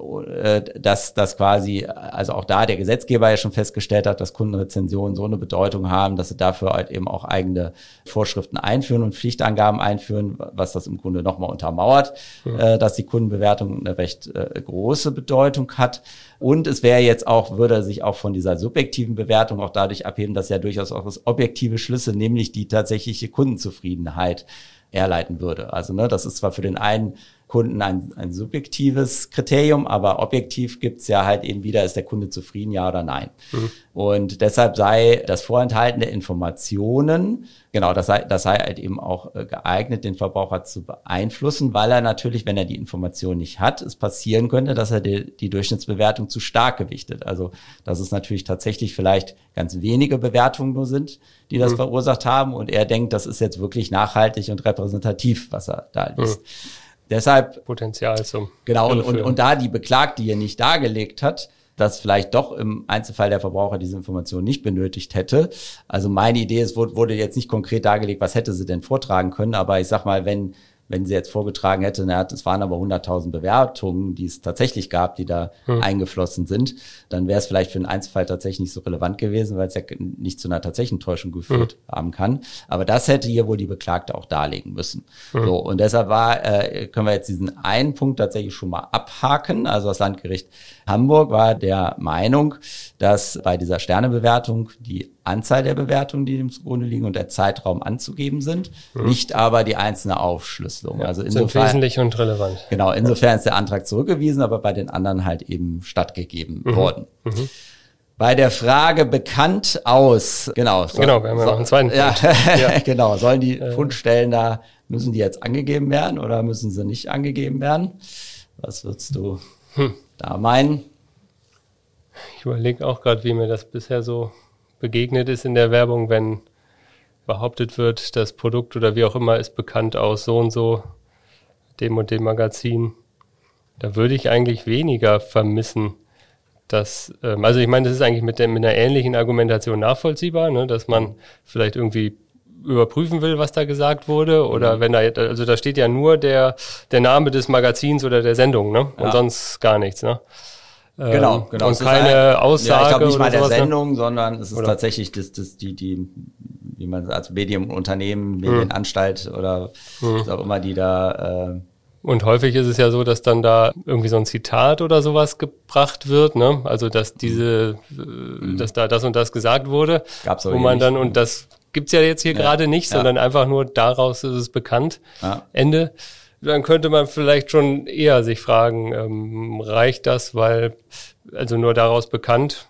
Speaker 3: dass das quasi, also auch da der Gesetzgeber ja schon festgestellt hat, dass Kundenrezensionen so eine Bedeutung haben, dass sie dafür halt eben auch eigene Vorschriften einführen und Pflichtangaben einführen, was das im Grunde nochmal untermauert, mhm. dass die Kundenbewertung eine recht äh, große Bedeutung hat. Und es wäre jetzt auch, würde sich auch von dieser subjektiven Bewertung auch dadurch abheben, dass ja durchaus auch das objektive Schlüsse, nämlich die tatsächliche Kundenzufriedenheit herleiten würde. Also ne, das ist zwar für den einen Kunden ein, ein subjektives Kriterium, aber objektiv gibt's ja halt eben wieder, ist der Kunde zufrieden, ja oder nein. Mhm. Und deshalb sei das Vorenthalten der Informationen, genau, das sei, das sei halt eben auch geeignet, den Verbraucher zu beeinflussen, weil er natürlich, wenn er die Information nicht hat, es passieren könnte, dass er die, die Durchschnittsbewertung zu stark gewichtet. Also, dass es natürlich tatsächlich vielleicht ganz wenige Bewertungen nur sind, die das mhm. verursacht haben und er denkt, das ist jetzt wirklich nachhaltig und repräsentativ, was er da liest. Mhm. Deshalb
Speaker 2: Potenzial zum
Speaker 3: genau und, und, und da die Beklagte hier nicht dargelegt hat, dass vielleicht doch im Einzelfall der Verbraucher diese Information nicht benötigt hätte. Also meine Idee ist, wurde jetzt nicht konkret dargelegt, was hätte sie denn vortragen können, aber ich sag mal, wenn wenn sie jetzt vorgetragen hätte, na, es waren aber hunderttausend Bewertungen, die es tatsächlich gab, die da hm. eingeflossen sind, dann wäre es vielleicht für den Einzelfall tatsächlich nicht so relevant gewesen, weil es ja nicht zu einer tatsächlichen Täuschung geführt hm. haben kann. Aber das hätte hier wohl die Beklagte auch darlegen müssen. Hm. So, und deshalb war, äh, können wir jetzt diesen einen Punkt tatsächlich schon mal abhaken. Also das Landgericht Hamburg war der Meinung, dass bei dieser Sternebewertung die Anzahl der Bewertungen, die dem zugrunde liegen und der Zeitraum anzugeben sind, mhm. nicht aber die einzelne Aufschlüsselung.
Speaker 2: Ja,
Speaker 3: also insofern,
Speaker 2: sind wesentlich und relevant.
Speaker 3: Genau, insofern ist der Antrag zurückgewiesen, aber bei den anderen halt eben stattgegeben mhm. worden. Mhm. Bei der Frage bekannt aus, genau. Soll,
Speaker 2: genau, wir haben ja noch einen zweiten Punkt.
Speaker 3: Ja, ja. Genau, sollen die Fundstellen da, müssen die jetzt angegeben werden oder müssen sie nicht angegeben werden? Was würdest du hm. da meinen?
Speaker 2: Ich überlege auch gerade, wie mir das bisher so begegnet ist in der Werbung, wenn behauptet wird, das Produkt oder wie auch immer ist bekannt aus so und so dem und dem Magazin. Da würde ich eigentlich weniger vermissen, dass, ähm, also ich meine, das ist eigentlich mit, der, mit einer ähnlichen Argumentation nachvollziehbar, ne, dass man vielleicht irgendwie überprüfen will, was da gesagt wurde, oder mhm. wenn da, also da steht ja nur der, der Name des Magazins oder der Sendung, ne, und ja. sonst gar nichts, ne.
Speaker 3: Genau, genau.
Speaker 2: Und keine ein, Aussage.
Speaker 3: Ja, ich glaube nicht mal der
Speaker 2: sowas,
Speaker 3: Sendung,
Speaker 2: ne?
Speaker 3: sondern es ist oder? tatsächlich das, das, die, die, wie man als Medienunternehmen, Medienanstalt hm. oder hm. was auch immer, die da. Äh
Speaker 2: Und häufig ist es ja so, dass dann da irgendwie so ein Zitat oder sowas gebracht wird, ne? Also dass diese, hm. dass da das und das gesagt wurde,
Speaker 3: Gab's
Speaker 2: wo man dann, und das gibt's ja jetzt hier ja. gerade nicht, ja. sondern einfach nur daraus ist es bekannt. Ja. Ende. Dann könnte man vielleicht schon eher sich fragen, ähm, reicht das, weil, also nur daraus bekannt,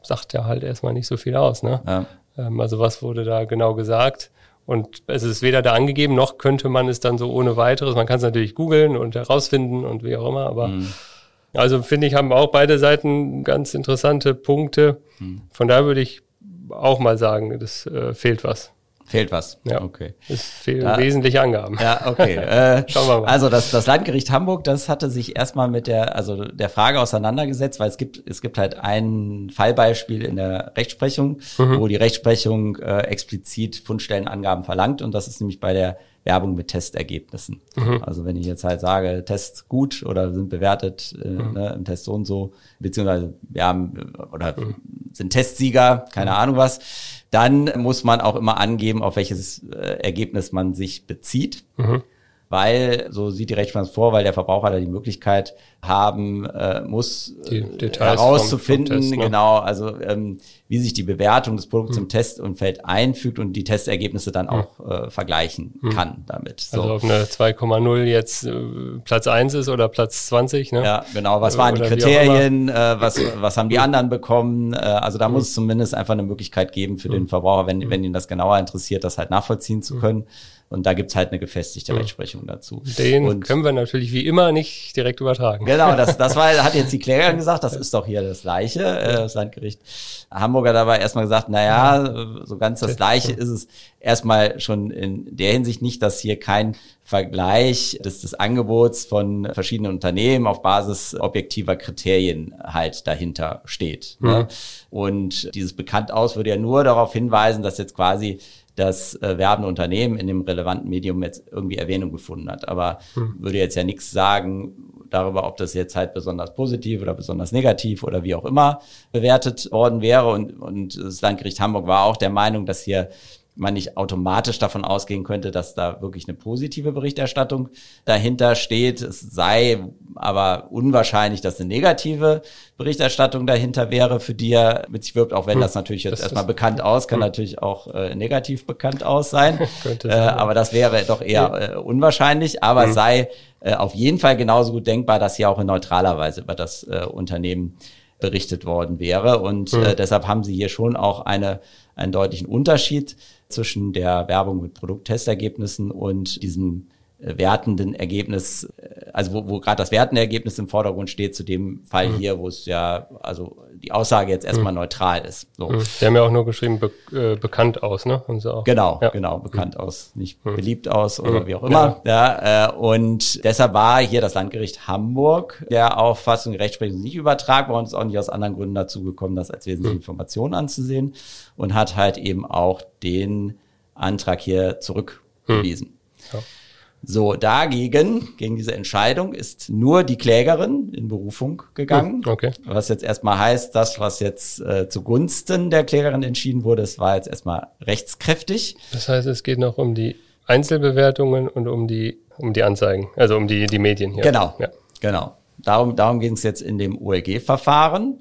Speaker 2: sagt ja halt erstmal nicht so viel aus, ne?
Speaker 3: Ja.
Speaker 2: Ähm, also was wurde da genau gesagt? Und es ist weder da angegeben, noch könnte man es dann so ohne weiteres. Man kann es natürlich googeln und herausfinden und wie auch immer, aber mhm. also finde ich, haben auch beide Seiten ganz interessante Punkte. Mhm. Von daher würde ich auch mal sagen, das äh, fehlt was.
Speaker 3: Fehlt was?
Speaker 2: Ja,
Speaker 3: okay.
Speaker 2: Es fehlen
Speaker 3: da,
Speaker 2: wesentliche Angaben.
Speaker 3: Ja, okay. Äh,
Speaker 2: Schauen wir mal.
Speaker 3: Also das, das Landgericht Hamburg, das hatte sich erstmal mit der, also der Frage auseinandergesetzt, weil es gibt, es gibt halt ein Fallbeispiel in der Rechtsprechung, mhm. wo die Rechtsprechung äh, explizit Fundstellenangaben verlangt, und das ist nämlich bei der Werbung mit Testergebnissen. Mhm. Also wenn ich jetzt halt sage, Test gut oder sind bewertet äh, mhm. ne, im Test so und so, beziehungsweise wir haben oder mhm. sind Testsieger, keine mhm. Ahnung was, dann muss man auch immer angeben, auf welches äh, Ergebnis man sich bezieht. Mhm. Weil, so sieht die Rechtsprechung vor, weil der Verbraucher da die Möglichkeit haben äh, muss,
Speaker 2: die Details
Speaker 3: herauszufinden,
Speaker 2: vom, vom Test, ne?
Speaker 3: genau, also ähm, wie sich die Bewertung des Produkts mhm. im Testumfeld einfügt und die Testergebnisse dann auch mhm. äh, vergleichen mhm. kann damit. So.
Speaker 2: Also ob eine zwei Komma null jetzt äh, Platz eins ist oder Platz zwanzig, ne?
Speaker 3: Ja, genau, was waren oder die Kriterien, äh, was was haben die anderen bekommen, äh, also da mhm. muss es zumindest einfach eine Möglichkeit geben für mhm. den Verbraucher, wenn, wenn ihn das genauer interessiert, das halt nachvollziehen zu können. Mhm. Und da gibt's halt eine gefestigte mhm. Rechtsprechung dazu.
Speaker 2: Den
Speaker 3: und
Speaker 2: können wir natürlich wie immer nicht direkt übertragen.
Speaker 3: Genau, das, das war, hat jetzt die Klägerin gesagt, das ist doch hier das Gleiche. Äh, das Landgericht Hamburg hat aber erstmal gesagt, na ja, so ganz das Gleiche ist es erstmal schon in der Hinsicht nicht, dass hier kein Vergleich des, des Angebots von verschiedenen Unternehmen auf Basis objektiver Kriterien halt dahinter steht. Mhm. Ne? Und dieses bekannt aus würde ja nur darauf hinweisen, dass jetzt quasi das äh, werbende Unternehmen in dem relevanten Medium jetzt irgendwie Erwähnung gefunden hat. Aber hm. würde jetzt ja nichts sagen darüber, ob das jetzt halt besonders positiv oder besonders negativ oder wie auch immer bewertet worden wäre. Und, und das Landgericht Hamburg war auch der Meinung, dass hier man nicht automatisch davon ausgehen könnte, dass da wirklich eine positive Berichterstattung dahinter steht. Es sei aber unwahrscheinlich, dass eine negative Berichterstattung dahinter wäre, für die er mit sich wirbt, auch wenn hm. das natürlich jetzt das erstmal bekannt aus, kann hm. natürlich auch äh, negativ bekannt aus sein.
Speaker 2: Könnte
Speaker 3: äh,
Speaker 2: sein.
Speaker 3: Aber das wäre doch eher äh, unwahrscheinlich. Aber hm. es sei äh, auf jeden Fall genauso gut denkbar, dass hier auch in neutraler Weise über das äh, Unternehmen berichtet worden wäre. Und hm. äh, deshalb haben sie hier schon auch eine einen deutlichen Unterschied zwischen der Werbung mit Produkttestergebnissen und diesem äh, wertenden Ergebnis, äh, also wo, wo gerade das wertende Ergebnis im Vordergrund steht, zu dem Fall mhm. hier, wo es ja, also die Aussage jetzt erstmal mhm. neutral ist. So.
Speaker 2: Mhm. Die haben ja auch nur geschrieben, be äh, bekannt aus, ne? Haben sie auch.
Speaker 3: Genau,
Speaker 2: ja.
Speaker 3: genau, bekannt mhm. aus, nicht
Speaker 2: mhm.
Speaker 3: beliebt aus oder mhm. wie auch immer. Ja. Ja, äh, und deshalb war hier das Landgericht Hamburg der Auffassung, die Rechtsprechung ist nicht übertragbar und ist auch nicht aus anderen Gründen dazu gekommen, das als wesentliche mhm. Information anzusehen, und hat halt eben auch den Antrag hier zurückgewiesen. Mhm. Ja. So, dagegen, gegen diese Entscheidung, ist nur die Klägerin in Berufung gegangen.
Speaker 2: Okay.
Speaker 3: Was jetzt erstmal heißt, das, was jetzt äh, zugunsten der Klägerin entschieden wurde, das war jetzt erstmal rechtskräftig.
Speaker 2: Das heißt, es geht noch um die Einzelbewertungen und um die um die Anzeigen, also um die die Medien hier.
Speaker 3: Genau,
Speaker 2: ja.
Speaker 3: genau. Darum, darum ging es jetzt in dem O E G-Verfahren.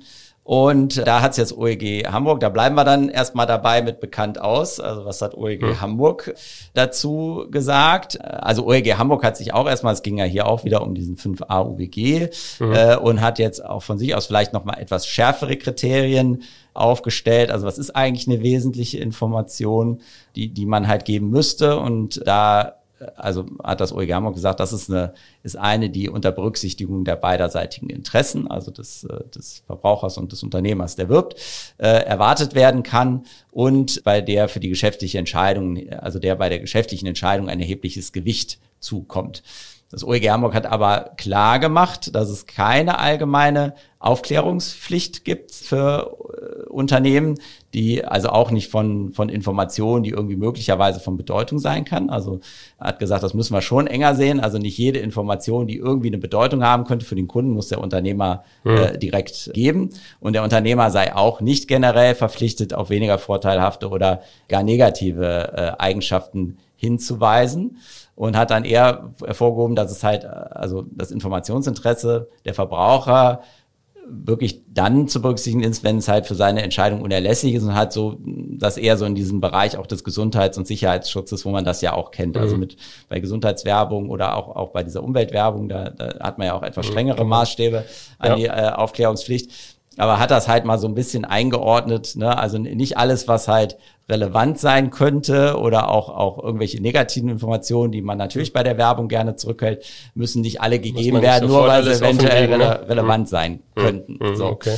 Speaker 3: Und da hat's jetzt O E G Hamburg, da bleiben wir dann erstmal dabei mit bekannt aus. Also was hat O E G hm. Hamburg dazu gesagt? Also O E G Hamburg hat sich auch erstmal, es ging ja hier auch wieder um diesen fünf a U W G, hm. äh, und hat jetzt auch von sich aus vielleicht nochmal etwas schärfere Kriterien aufgestellt. Also was ist eigentlich eine wesentliche Information, die die man halt geben müsste? Und da also hat das O E G Hamburg gesagt, das ist eine, ist eine, die unter Berücksichtigung der beiderseitigen Interessen, also des, des Verbrauchers und des Unternehmers, der wirbt, äh, erwartet werden kann und bei der für die geschäftliche Entscheidung, also der bei der geschäftlichen Entscheidung ein erhebliches Gewicht zukommt. Das O E G Hamburg hat aber klar gemacht, dass es keine allgemeine Aufklärungspflicht gibt für äh, Unternehmen, die also auch nicht von von Informationen, die irgendwie möglicherweise von Bedeutung sein kann. Also er hat gesagt, das müssen wir schon enger sehen. Also nicht jede Information, die irgendwie eine Bedeutung haben könnte für den Kunden, muss der Unternehmer mhm. äh, direkt geben. Und der Unternehmer sei auch nicht generell verpflichtet, auf weniger vorteilhafte oder gar negative äh, Eigenschaften hinzuweisen. Und hat dann eher hervorgehoben, dass es halt, also das Informationsinteresse der Verbraucher wirklich dann zu berücksichtigen ist, wenn es halt für seine Entscheidung unerlässlich ist, und halt so, dass eher so in diesem Bereich auch des Gesundheits- und Sicherheitsschutzes, wo man das ja auch kennt, mhm. also mit bei Gesundheitswerbung oder auch auch bei dieser Umweltwerbung, da, da hat man ja auch etwas strengere Maßstäbe an ja. die äh, Aufklärungspflicht. aber hat das halt mal so ein bisschen eingeordnet, ne? Also nicht alles, was halt relevant sein könnte oder auch auch irgendwelche negativen Informationen, die man natürlich bei der Werbung gerne zurückhält, müssen nicht alle gegeben werden, nur weil sie eventuell rele- relevant sein könnten.
Speaker 2: Mhm.
Speaker 3: So.
Speaker 2: Okay.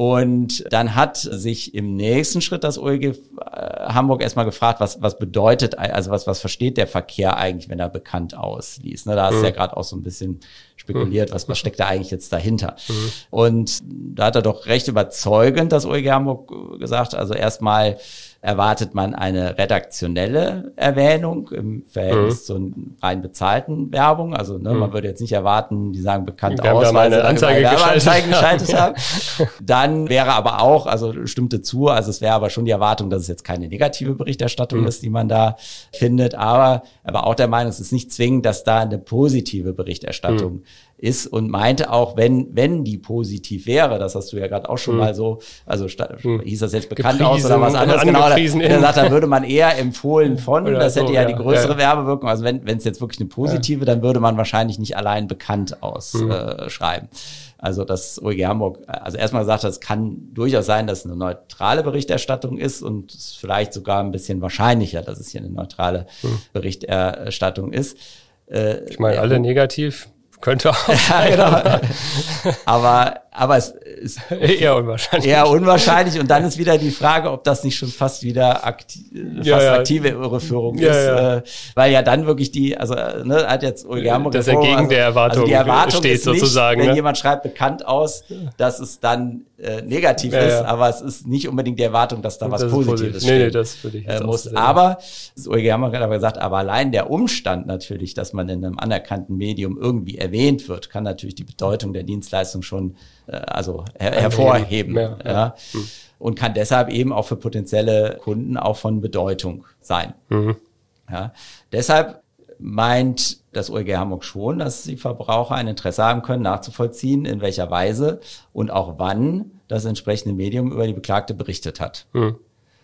Speaker 3: Und dann hat sich im nächsten Schritt das O E G äh, Hamburg erstmal gefragt, was was bedeutet, also was was versteht der Verkehr eigentlich, wenn er bekannt ausliest. Ne, da hast du
Speaker 2: mhm.
Speaker 3: ja gerade auch so ein bisschen spekuliert, was was steckt da eigentlich jetzt dahinter. Mhm. Und da hat er doch recht überzeugend, das O E G Hamburg, gesagt, also erstmal erwartet man eine redaktionelle Erwähnung im Verhältnis mhm. zur rein bezahlten Werbung. Also ne, mhm. man würde jetzt nicht erwarten, die sagen bekannt
Speaker 2: Wir
Speaker 3: aus,
Speaker 2: haben weil sie Anzeige
Speaker 3: Werbeanzeigen geschaltet haben. Dann wäre aber auch, also stimmte zu, also es wäre aber schon die Erwartung, dass es jetzt keine negative Berichterstattung mhm. ist, die man da findet. Aber aber auch der Meinung, es ist nicht zwingend, dass da eine positive Berichterstattung mhm. ist, und meinte auch, wenn wenn die positiv wäre, das hast du ja gerade auch schon mhm. mal so, also hm. hieß das jetzt bekannt Gepriesen, aus oder was anderes, genau, da, da sagt, da würde man eher empfohlen von, oder das hätte so, ja, ja die größere ja. Werbewirkung, also wenn wenn es jetzt wirklich eine positive, ja. dann würde man wahrscheinlich nicht allein bekannt ausschreiben. Mhm. Äh, also das O E G Hamburg, also erstmal gesagt, es kann durchaus sein, dass es eine neutrale Berichterstattung ist, und es ist vielleicht sogar ein bisschen wahrscheinlicher, dass es hier eine neutrale mhm. Berichterstattung ist. Äh,
Speaker 2: ich meine, alle negativ könnte auch
Speaker 3: ja, genau. aber aber es ist
Speaker 2: eher unwahrscheinlich.
Speaker 3: Eher unwahrscheinlich. Und dann ist wieder die Frage, ob das nicht schon fast wieder akti- fast
Speaker 2: ja, ja.
Speaker 3: aktive Irreführung
Speaker 2: ja,
Speaker 3: ist.
Speaker 2: Ja.
Speaker 3: Äh, weil ja dann wirklich die, also ne, hat jetzt O E G Hamburg
Speaker 2: das entgegen
Speaker 3: also,
Speaker 2: der Erwartung,
Speaker 3: also die Erwartung
Speaker 2: steht
Speaker 3: ist nicht,
Speaker 2: sozusagen.
Speaker 3: Wenn
Speaker 2: ne?
Speaker 3: jemand schreibt bekannt aus, dass es dann äh, negativ
Speaker 2: ja,
Speaker 3: ist,
Speaker 2: ja.
Speaker 3: aber es ist nicht unbedingt die Erwartung, dass da
Speaker 2: Und
Speaker 3: was
Speaker 2: das
Speaker 3: Positives
Speaker 2: nee, nee,
Speaker 3: steht.
Speaker 2: das würde ich jetzt
Speaker 3: äh,
Speaker 2: auch
Speaker 3: muss.
Speaker 2: sehen.
Speaker 3: Aber das O E G Hamburg hat aber gesagt, aber allein der Umstand natürlich, dass man in einem anerkannten Medium irgendwie erwähnt wird, kann natürlich die Bedeutung der Dienstleistung schon äh, also her- hervorheben. Ja, ja. Ja. Hm. Und kann deshalb eben auch für potenzielle Kunden auch von Bedeutung sein. Mhm. Ja. Deshalb meint das O E G Hamburg schon, dass die Verbraucher ein Interesse haben können, nachzuvollziehen, in welcher Weise und auch wann das entsprechende Medium über die Beklagte berichtet hat. Mhm.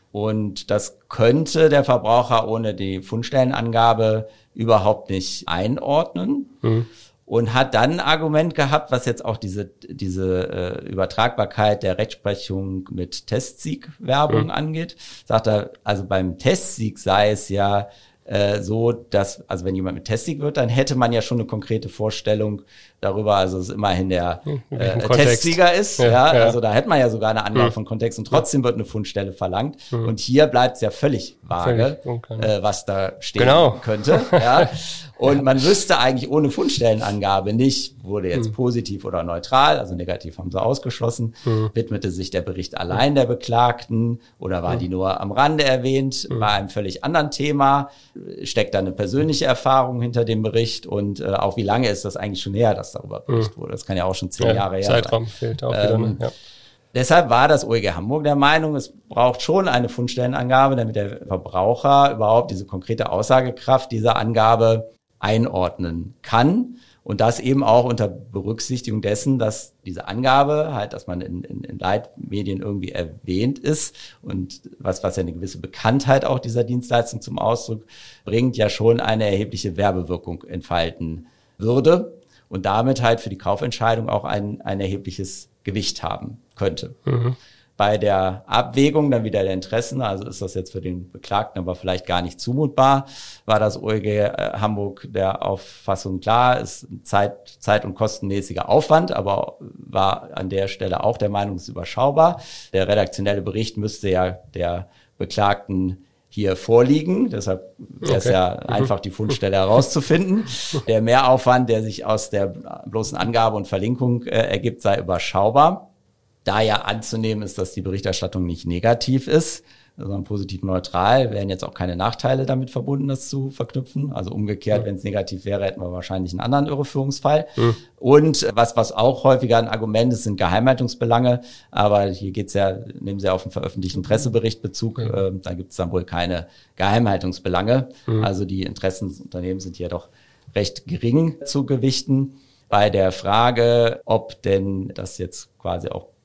Speaker 3: Und das könnte der Verbraucher ohne die Fundstellenangabe überhaupt nicht einordnen. Mhm. Und hat dann ein Argument gehabt, was jetzt auch diese diese äh, Übertragbarkeit der Rechtsprechung mit Testsieg-Werbung mhm. angeht. Sagt er, also beim Testsieg sei es ja äh, so, dass, also wenn jemand mit Testsieg wird, dann hätte man ja schon eine konkrete Vorstellung darüber, also es immerhin der äh, Testsieger ist. Ja, ja, ja, also da hätte man ja sogar eine Angabe mhm. von Kontext, und trotzdem wird eine Fundstelle verlangt. Mhm. Und hier bleibt es ja völlig vage, völlig äh, was da stehen
Speaker 2: genau.
Speaker 3: könnte. Ja. Und man wüsste eigentlich ohne Fundstellenangabe nicht, wurde jetzt mhm. positiv oder neutral, also negativ haben sie ausgeschlossen, mhm. widmete sich der Bericht allein der Beklagten oder war mhm. die nur am Rande erwähnt, mhm. bei einem völlig anderen Thema, steckt da eine persönliche Erfahrung hinter dem Bericht, und äh, auch wie lange ist das eigentlich schon her, dass darüber berichtet mhm. wurde. Das kann ja auch schon zehn ja, Jahre her sein.
Speaker 2: Zeitraum fehlt auch wieder.
Speaker 3: Ähm,
Speaker 2: ne? ja.
Speaker 3: Deshalb war das O E G Hamburg der Meinung, es braucht schon eine Fundstellenangabe, damit der Verbraucher überhaupt diese konkrete Aussagekraft dieser Angabe einordnen kann, und das eben auch unter Berücksichtigung dessen, dass diese Angabe halt, dass man in, in, in Leitmedien irgendwie erwähnt ist, und was, was ja eine gewisse Bekanntheit auch dieser Dienstleistung zum Ausdruck bringt, ja schon eine erhebliche Werbewirkung entfalten würde und damit halt für die Kaufentscheidung auch ein, ein erhebliches Gewicht haben könnte. Mhm. Bei der Abwägung dann wieder der Interessen, also ist das jetzt für den Beklagten aber vielleicht gar nicht zumutbar, war das O E G Hamburg der Auffassung klar, ist Zeit, Zeit- und kostenmäßiger Aufwand, aber war an der Stelle auch der Meinung, es ist überschaubar. Der redaktionelle Bericht müsste ja der Beklagten hier vorliegen, deshalb wäre es okay. ja mhm. einfach, die Fundstelle herauszufinden. Der Mehraufwand, der sich aus der bloßen Angabe und Verlinkung äh, ergibt, sei überschaubar. Da ja anzunehmen ist, dass die Berichterstattung nicht negativ ist, sondern positiv neutral, wären jetzt auch keine Nachteile damit verbunden, das zu verknüpfen. Also umgekehrt, mhm. wenn es negativ wäre, hätten wir wahrscheinlich einen anderen Irreführungsfall. Mhm. Und was was auch häufiger ein Argument ist, sind Geheimhaltungsbelange. Aber hier geht's ja, nehmen Sie auf einen veröffentlichten Pressebericht Bezug, mhm. äh, da gibt es dann wohl keine Geheimhaltungsbelange. Mhm. Also die Interessen des Unternehmens sind hier doch recht gering zu gewichten. Bei der Frage, ob denn das jetzt quasi auch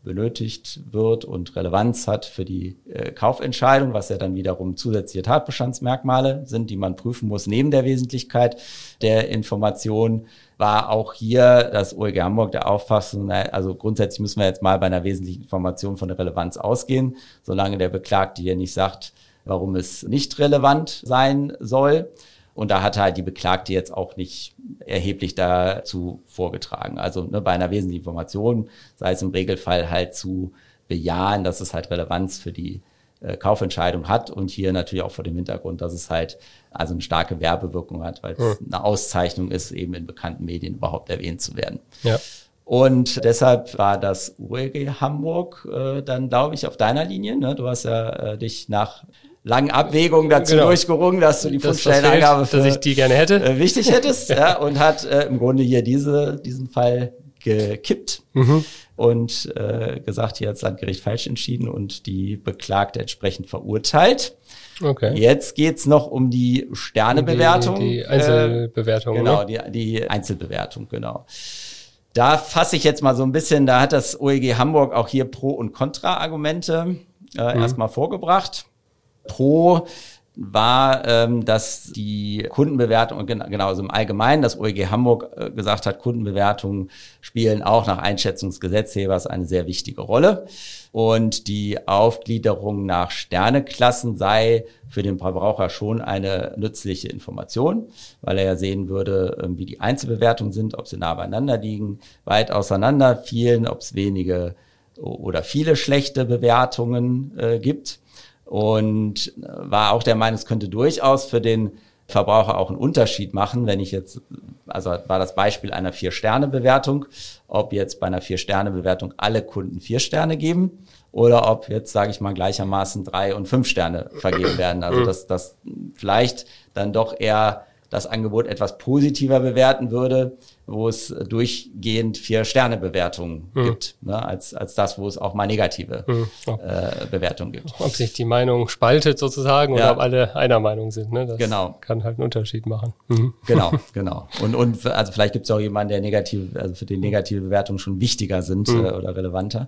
Speaker 3: benötigt wird und Relevanz hat für die äh, Kaufentscheidung, was ja dann wiederum zusätzliche Tatbestandsmerkmale sind, die man prüfen muss neben der Wesentlichkeit der Information, war auch hier das O E G Hamburg der Auffassung, also grundsätzlich müssen wir jetzt mal bei einer wesentlichen Information von der Relevanz ausgehen, solange der Beklagte hier nicht sagt, warum es nicht relevant sein soll. Und da hat halt die Beklagte jetzt auch nicht erheblich dazu vorgetragen. Also ne, bei einer wesentlichen Information sei es im Regelfall halt zu bejahen, dass es halt Relevanz für die äh, Kaufentscheidung hat und hier natürlich auch vor dem Hintergrund, dass es halt also eine starke Werbewirkung hat, weil es mhm. eine Auszeichnung ist, eben in bekannten Medien überhaupt erwähnt zu werden. Ja. Und deshalb war das O E G Hamburg äh, dann, glaube ich, auf deiner Linie. Ne? Du hast ja äh, dich nach langen Abwägungen dazu genau. durchgerungen, dass du die Fundstellenangabe für
Speaker 2: dass ich die gerne hätte.
Speaker 3: Äh, wichtig hättest, ja, und hat äh, im Grunde hier diese diesen Fall gekippt mhm. und äh, gesagt, hier hat das Landgericht falsch entschieden und die Beklagte entsprechend verurteilt. Okay. Jetzt geht's noch um die Sternebewertung.
Speaker 2: Die, die Einzelbewertung.
Speaker 3: Äh, genau, ne? die, die Einzelbewertung, genau. Da fasse ich jetzt mal so ein bisschen, da hat das O E G Hamburg auch hier Pro- und Kontra-Argumente äh, mhm. erstmal vorgebracht. Pro war, ähm, dass die Kundenbewertung, genau, also im Allgemeinen, das O E G Hamburg äh, gesagt hat, Kundenbewertungen spielen auch nach Einschätzung des Gesetzgebers eine sehr wichtige Rolle. Und die Aufgliederung nach Sterneklassen sei für den Verbraucher schon eine nützliche Information, weil er ja sehen würde, wie die Einzelbewertungen sind, ob sie nah beieinander liegen, weit auseinander fielen, ob es wenige oder viele schlechte Bewertungen äh, gibt. Und war auch der Meinung, es könnte durchaus für den Verbraucher auch einen Unterschied machen, wenn ich jetzt, also war das Beispiel einer Vier-Sterne-Bewertung, ob jetzt bei einer Vier-Sterne-Bewertung alle Kunden vier Sterne geben oder ob jetzt, sage ich mal, gleichermaßen drei und fünf Sterne vergeben werden. Also dass das vielleicht dann doch eher das Angebot etwas positiver bewerten würde, wo es durchgehend Vier-Sterne-Bewertungen mhm. gibt, ne, als als das, wo es auch mal negative mhm. äh, Bewertungen gibt.
Speaker 2: Ob sich die Meinung spaltet sozusagen ja. oder ob alle einer Meinung sind, ne? Das
Speaker 3: genau.
Speaker 2: kann halt einen Unterschied machen. Mhm.
Speaker 3: Genau, genau. Und und also vielleicht gibt es auch jemanden, der negative, also für den negative Bewertungen schon wichtiger sind mhm. äh, oder relevanter.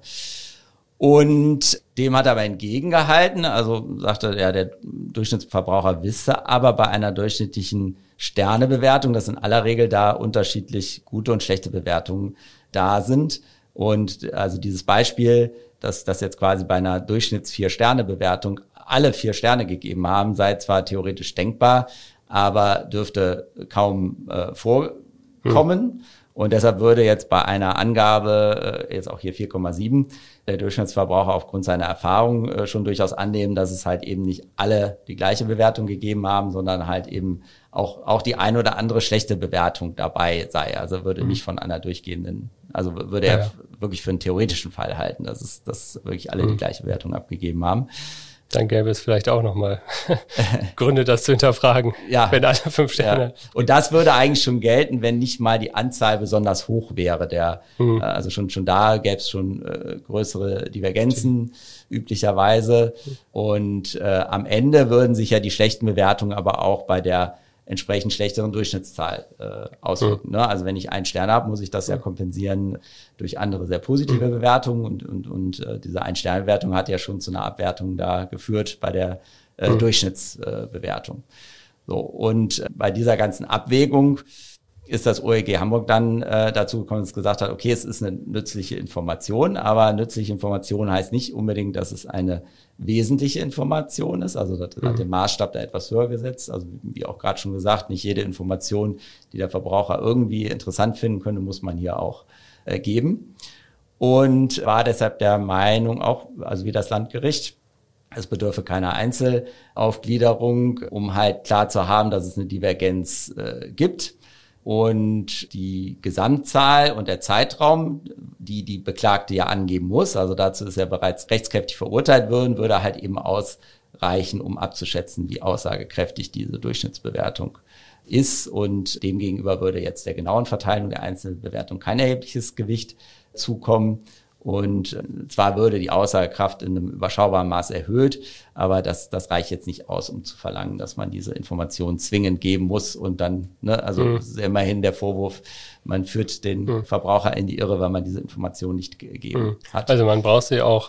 Speaker 3: Und dem hat er aber entgegengehalten, also sagte, ja, der Durchschnittsverbraucher wisse aber bei einer durchschnittlichen Sternebewertung, dass in aller Regel da unterschiedlich gute und schlechte Bewertungen da sind. Und also dieses Beispiel, dass das jetzt quasi bei einer Durchschnitts-Vier-Sterne-Bewertung alle vier Sterne gegeben haben, sei zwar theoretisch denkbar, aber dürfte kaum äh, vorkommen. Hm. Und deshalb würde jetzt bei einer Angabe, jetzt auch hier vier Komma sieben, der Durchschnittsverbraucher aufgrund seiner Erfahrung äh, schon durchaus annehmen, dass es halt eben nicht alle die gleiche Bewertung gegeben haben, sondern halt eben auch auch die ein oder andere schlechte Bewertung dabei sei. Also würde mhm. nicht von einer durchgehenden, also würde er ja, ja. wirklich für einen theoretischen Fall halten, dass es, dass wirklich alle mhm. die gleiche Bewertung abgegeben haben.
Speaker 2: Dann gäbe es vielleicht auch nochmal Gründe, das zu hinterfragen,
Speaker 3: ja.
Speaker 2: wenn alle fünf Sterne.
Speaker 3: Ja. Und das würde eigentlich schon gelten, wenn nicht mal die Anzahl besonders hoch wäre. Der, mhm. äh, also schon schon da gäbe es schon äh, größere Divergenzen mhm. üblicherweise. Und äh, am Ende würden sich ja die schlechten Bewertungen aber auch bei der entsprechend schlechteren Durchschnittszahl äh, auswirken. Mhm. Ne? Also wenn ich einen Stern habe, muss ich das ja kompensieren durch andere sehr positive mhm. Bewertungen und und und äh, diese Ein-Sterne-Bewertung hat ja schon zu einer Abwertung da geführt bei der äh, mhm. Durchschnittsbewertung. Äh, so, und äh, bei dieser ganzen Abwägung ist das O E G Hamburg dann äh, dazu gekommen, dass es gesagt hat, okay, es ist eine nützliche Information, aber nützliche Information heißt nicht unbedingt, dass es eine wesentliche Information ist. Also das mhm. hat den Maßstab da etwas höher gesetzt. Also wie auch gerade schon gesagt, nicht jede Information, die der Verbraucher irgendwie interessant finden könnte, muss man hier auch äh, geben. Und war deshalb der Meinung auch, also wie das Landgericht, es bedürfe keiner Einzelaufgliederung, um halt klar zu haben, dass es eine Divergenz äh, gibt. Und die Gesamtzahl und der Zeitraum, die die Beklagte ja angeben muss, also dazu ist er bereits rechtskräftig verurteilt worden, würde halt eben ausreichen, um abzuschätzen, wie aussagekräftig diese Durchschnittsbewertung ist. Und demgegenüber würde jetzt der genauen Verteilung der Einzelbewertung kein erhebliches Gewicht zukommen. Und zwar würde die Aussagekraft in einem überschaubaren Maß erhöht, aber das, das reicht jetzt nicht aus, um zu verlangen, dass man diese Informationen zwingend geben muss. Und dann, ne, also mhm. ist immerhin der Vorwurf, man führt den mhm. Verbraucher in die Irre, weil man diese Informationen nicht gegeben mhm. hat.
Speaker 2: Also man braucht sie auch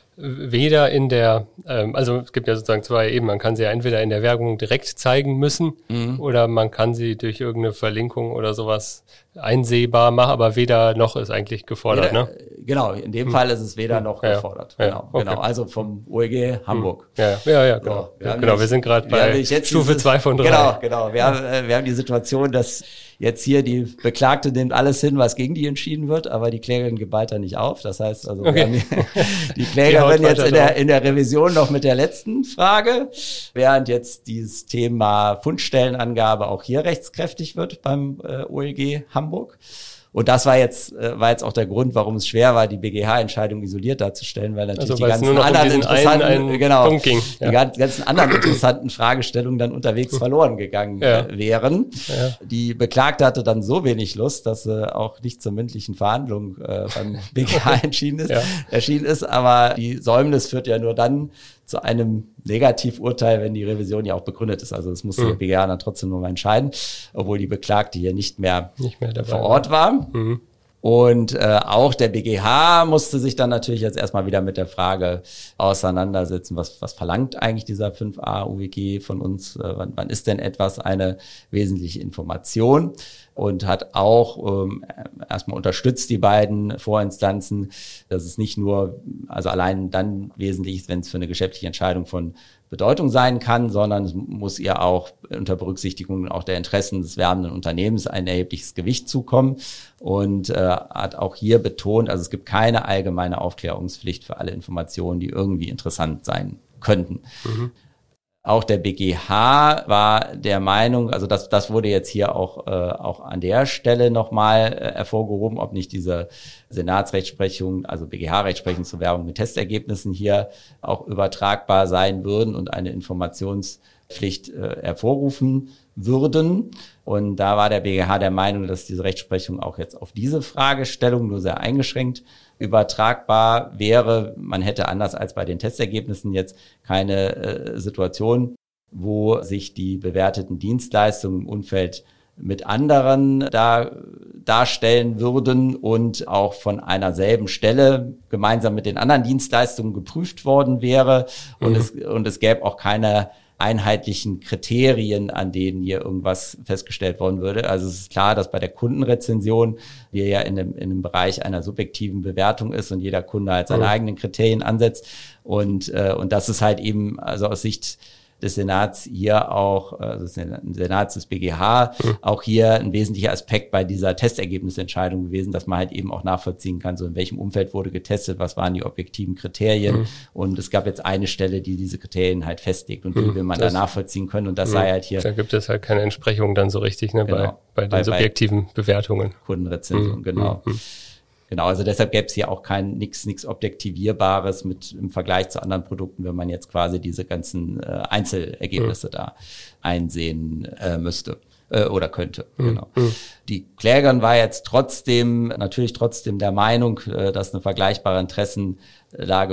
Speaker 2: weder in der, ähm, also es gibt ja sozusagen zwei Ebenen, man kann sie ja entweder in der Werbung direkt zeigen müssen mhm. oder man kann sie durch irgendeine Verlinkung oder sowas einsehbar machen, aber weder noch ist eigentlich gefordert,
Speaker 3: weder,
Speaker 2: ne?
Speaker 3: Genau, in dem hm. Fall ist es weder noch ja, gefordert.
Speaker 2: Ja,
Speaker 3: genau,
Speaker 2: okay.
Speaker 3: genau. Also vom O E G Hamburg.
Speaker 2: Ja, ja, ja, genau. So, wir, ja, genau, nicht, wir sind gerade bei Stufe zwei von drei.
Speaker 3: Genau, genau. Wir haben, äh, wir haben die Situation, dass jetzt hier die Beklagte nimmt alles hin, was gegen die entschieden wird, aber die Klägerin gibt weiter nicht auf. Das heißt also, okay. wir haben die, die Klägerin die jetzt in der, in der Revision noch mit der letzten Frage, während jetzt dieses Thema Fundstellenangabe auch hier rechtskräftig wird beim äh, O E G Hamburg. Und das war jetzt äh, war jetzt auch der Grund, warum es schwer war, die B G H-Entscheidung isoliert darzustellen, weil natürlich also, die ganzen nur anderen um interessanten, einen, einen genau, Punkt ging. Ja. die ganzen anderen interessanten Fragestellungen dann unterwegs verloren gegangen ja. äh, wären. Ja. Die Beklagte hatte dann so wenig Lust, dass sie auch nicht zur mündlichen Verhandlung äh, beim B G H entschieden ist, ja. erschienen ist. Aber die Säumnis führt ja nur dann zu einem Negativurteil, wenn die Revision ja auch begründet ist. Also das muss mhm. der B G H dann trotzdem nur mal entscheiden, obwohl die Beklagte hier nicht mehr, nicht mehr dabei vor Ort war. Mhm. Und äh, auch der B G H musste sich dann natürlich jetzt erstmal wieder mit der Frage auseinandersetzen, was, was verlangt eigentlich dieser fünf a U W G von uns? Äh, wann, wann ist denn etwas eine wesentliche Information? Und hat auch ähm, erstmal unterstützt die beiden Vorinstanzen, dass es nicht nur, also allein dann wesentlich ist, wenn es für eine geschäftliche Entscheidung von Bedeutung sein kann, sondern es muss ihr auch unter Berücksichtigung auch der Interessen des werbenden Unternehmens ein erhebliches Gewicht zukommen und äh, hat auch hier betont, also es gibt keine allgemeine Aufklärungspflicht für alle Informationen, die irgendwie interessant sein könnten. Mhm. Auch der B G H war der Meinung, also das, das wurde jetzt hier auch, äh, auch an der Stelle nochmal äh, hervorgehoben, ob nicht diese Senatsrechtsprechung, also B G H-Rechtsprechung zur Werbung mit Testergebnissen hier auch übertragbar sein würden und eine Informationspflicht äh, hervorrufen würden. Und da war der B G H der Meinung, dass diese Rechtsprechung auch jetzt auf diese Fragestellung nur sehr eingeschränkt übertragbar wäre. Man hätte anders als bei den Testergebnissen jetzt keine äh, Situation, wo sich die bewerteten Dienstleistungen im Umfeld mit anderen da darstellen würden und auch von einer selben Stelle gemeinsam mit den anderen Dienstleistungen geprüft worden wäre. Und, mhm. es, und es gäbe auch keine einheitlichen Kriterien, an denen hier irgendwas festgestellt worden würde. Also es ist klar, dass bei der Kundenrezension, die ja in dem, in dem Bereich einer subjektiven Bewertung ist und jeder Kunde halt seine mhm. eigenen Kriterien ansetzt. Und, äh, und das ist halt eben, also aus Sicht des Senats hier auch, also des Senats des B G H, mhm. auch hier ein wesentlicher Aspekt bei dieser Testergebnisentscheidung gewesen, dass man halt eben auch nachvollziehen kann, so in welchem Umfeld wurde getestet, was waren die objektiven Kriterien. Mhm. Und es gab jetzt eine Stelle, die diese Kriterien halt festlegt und die mhm. will man das, da nachvollziehen können. Und das mhm. sei halt hier.
Speaker 2: Da gibt es halt keine Entsprechung dann so richtig, ne, genau, bei, bei den bei, subjektiven bei Bewertungen.
Speaker 3: Kundenrezension, mhm. genau. Mhm. Genau, also deshalb gäbe es hier auch kein nichts nichts Objektivierbares mit im Vergleich zu anderen Produkten, wenn man jetzt quasi diese ganzen äh, Einzelergebnisse mhm. da einsehen äh, müsste äh, oder könnte. Mhm. Genau. Mhm. Die Klägerin war jetzt trotzdem natürlich trotzdem der Meinung, äh, dass eine vergleichbare Interessenlage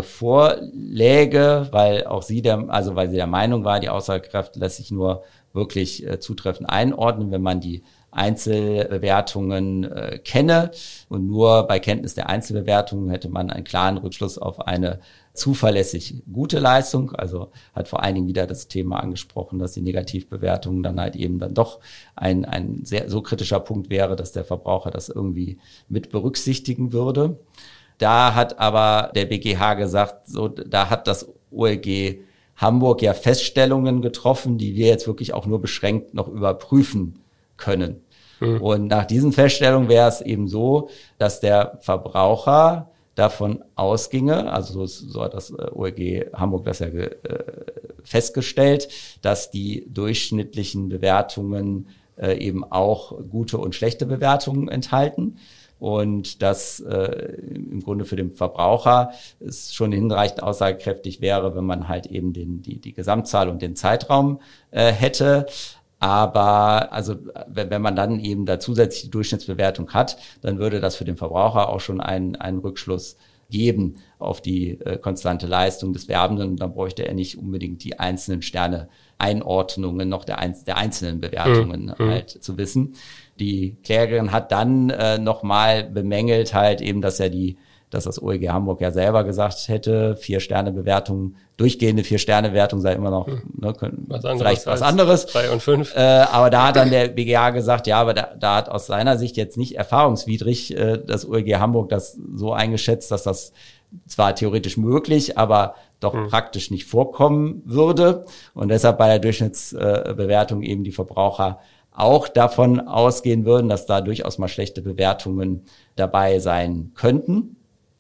Speaker 3: vorläge, weil auch sie der also weil sie der Meinung war, die Aussagekraft lässt sich nur wirklich äh, zutreffend einordnen, wenn man die Einzelbewertungen äh, kenne. Und nur bei Kenntnis der Einzelbewertungen hätte man einen klaren Rückschluss auf eine zuverlässig gute Leistung. Also hat vor allen Dingen wieder das Thema angesprochen, dass die Negativbewertungen dann halt eben dann doch ein, ein sehr so kritischer Punkt wäre, dass der Verbraucher das irgendwie mit berücksichtigen würde. Da hat aber der B G H gesagt, so, da hat das O E G Hamburg ja Feststellungen getroffen, die wir jetzt wirklich auch nur beschränkt noch überprüfen können. Mhm. Und nach diesen Feststellungen wäre es eben so, dass der Verbraucher davon ausginge, also so hat das O E G Hamburg das ja äh, festgestellt, dass die durchschnittlichen Bewertungen äh, eben auch gute und schlechte Bewertungen enthalten. Und dass äh, im Grunde für den Verbraucher es schon hinreichend aussagekräftig wäre, wenn man halt eben den, die, die Gesamtzahl und den Zeitraum äh, hätte. Aber also wenn man dann eben da zusätzlich die Durchschnittsbewertung hat, dann würde das für den Verbraucher auch schon einen, einen Rückschluss geben auf die äh, konstante Leistung des Werbenden. Dann bräuchte er nicht unbedingt die einzelnen Sterne-Einordnungen noch der, Einz- der einzelnen Bewertungen mhm. halt zu wissen. Die Klägerin hat dann äh, nochmal bemängelt halt eben, dass er die dass das O E G Hamburg ja selber gesagt hätte, Vier-Sterne-Bewertung, durchgehende Vier-Sterne-Wertung sei immer noch hm. ne, können, was vielleicht was anderes.
Speaker 2: Drei und fünf.
Speaker 3: Äh, aber da hat dann der B G H gesagt, ja, aber da, da hat aus seiner Sicht jetzt nicht erfahrungswidrig äh, das O E G Hamburg das so eingeschätzt, dass das zwar theoretisch möglich, aber doch hm. praktisch nicht vorkommen würde. Und deshalb bei der Durchschnittsbewertung äh, eben die Verbraucher auch davon ausgehen würden, dass da durchaus mal schlechte Bewertungen dabei sein könnten.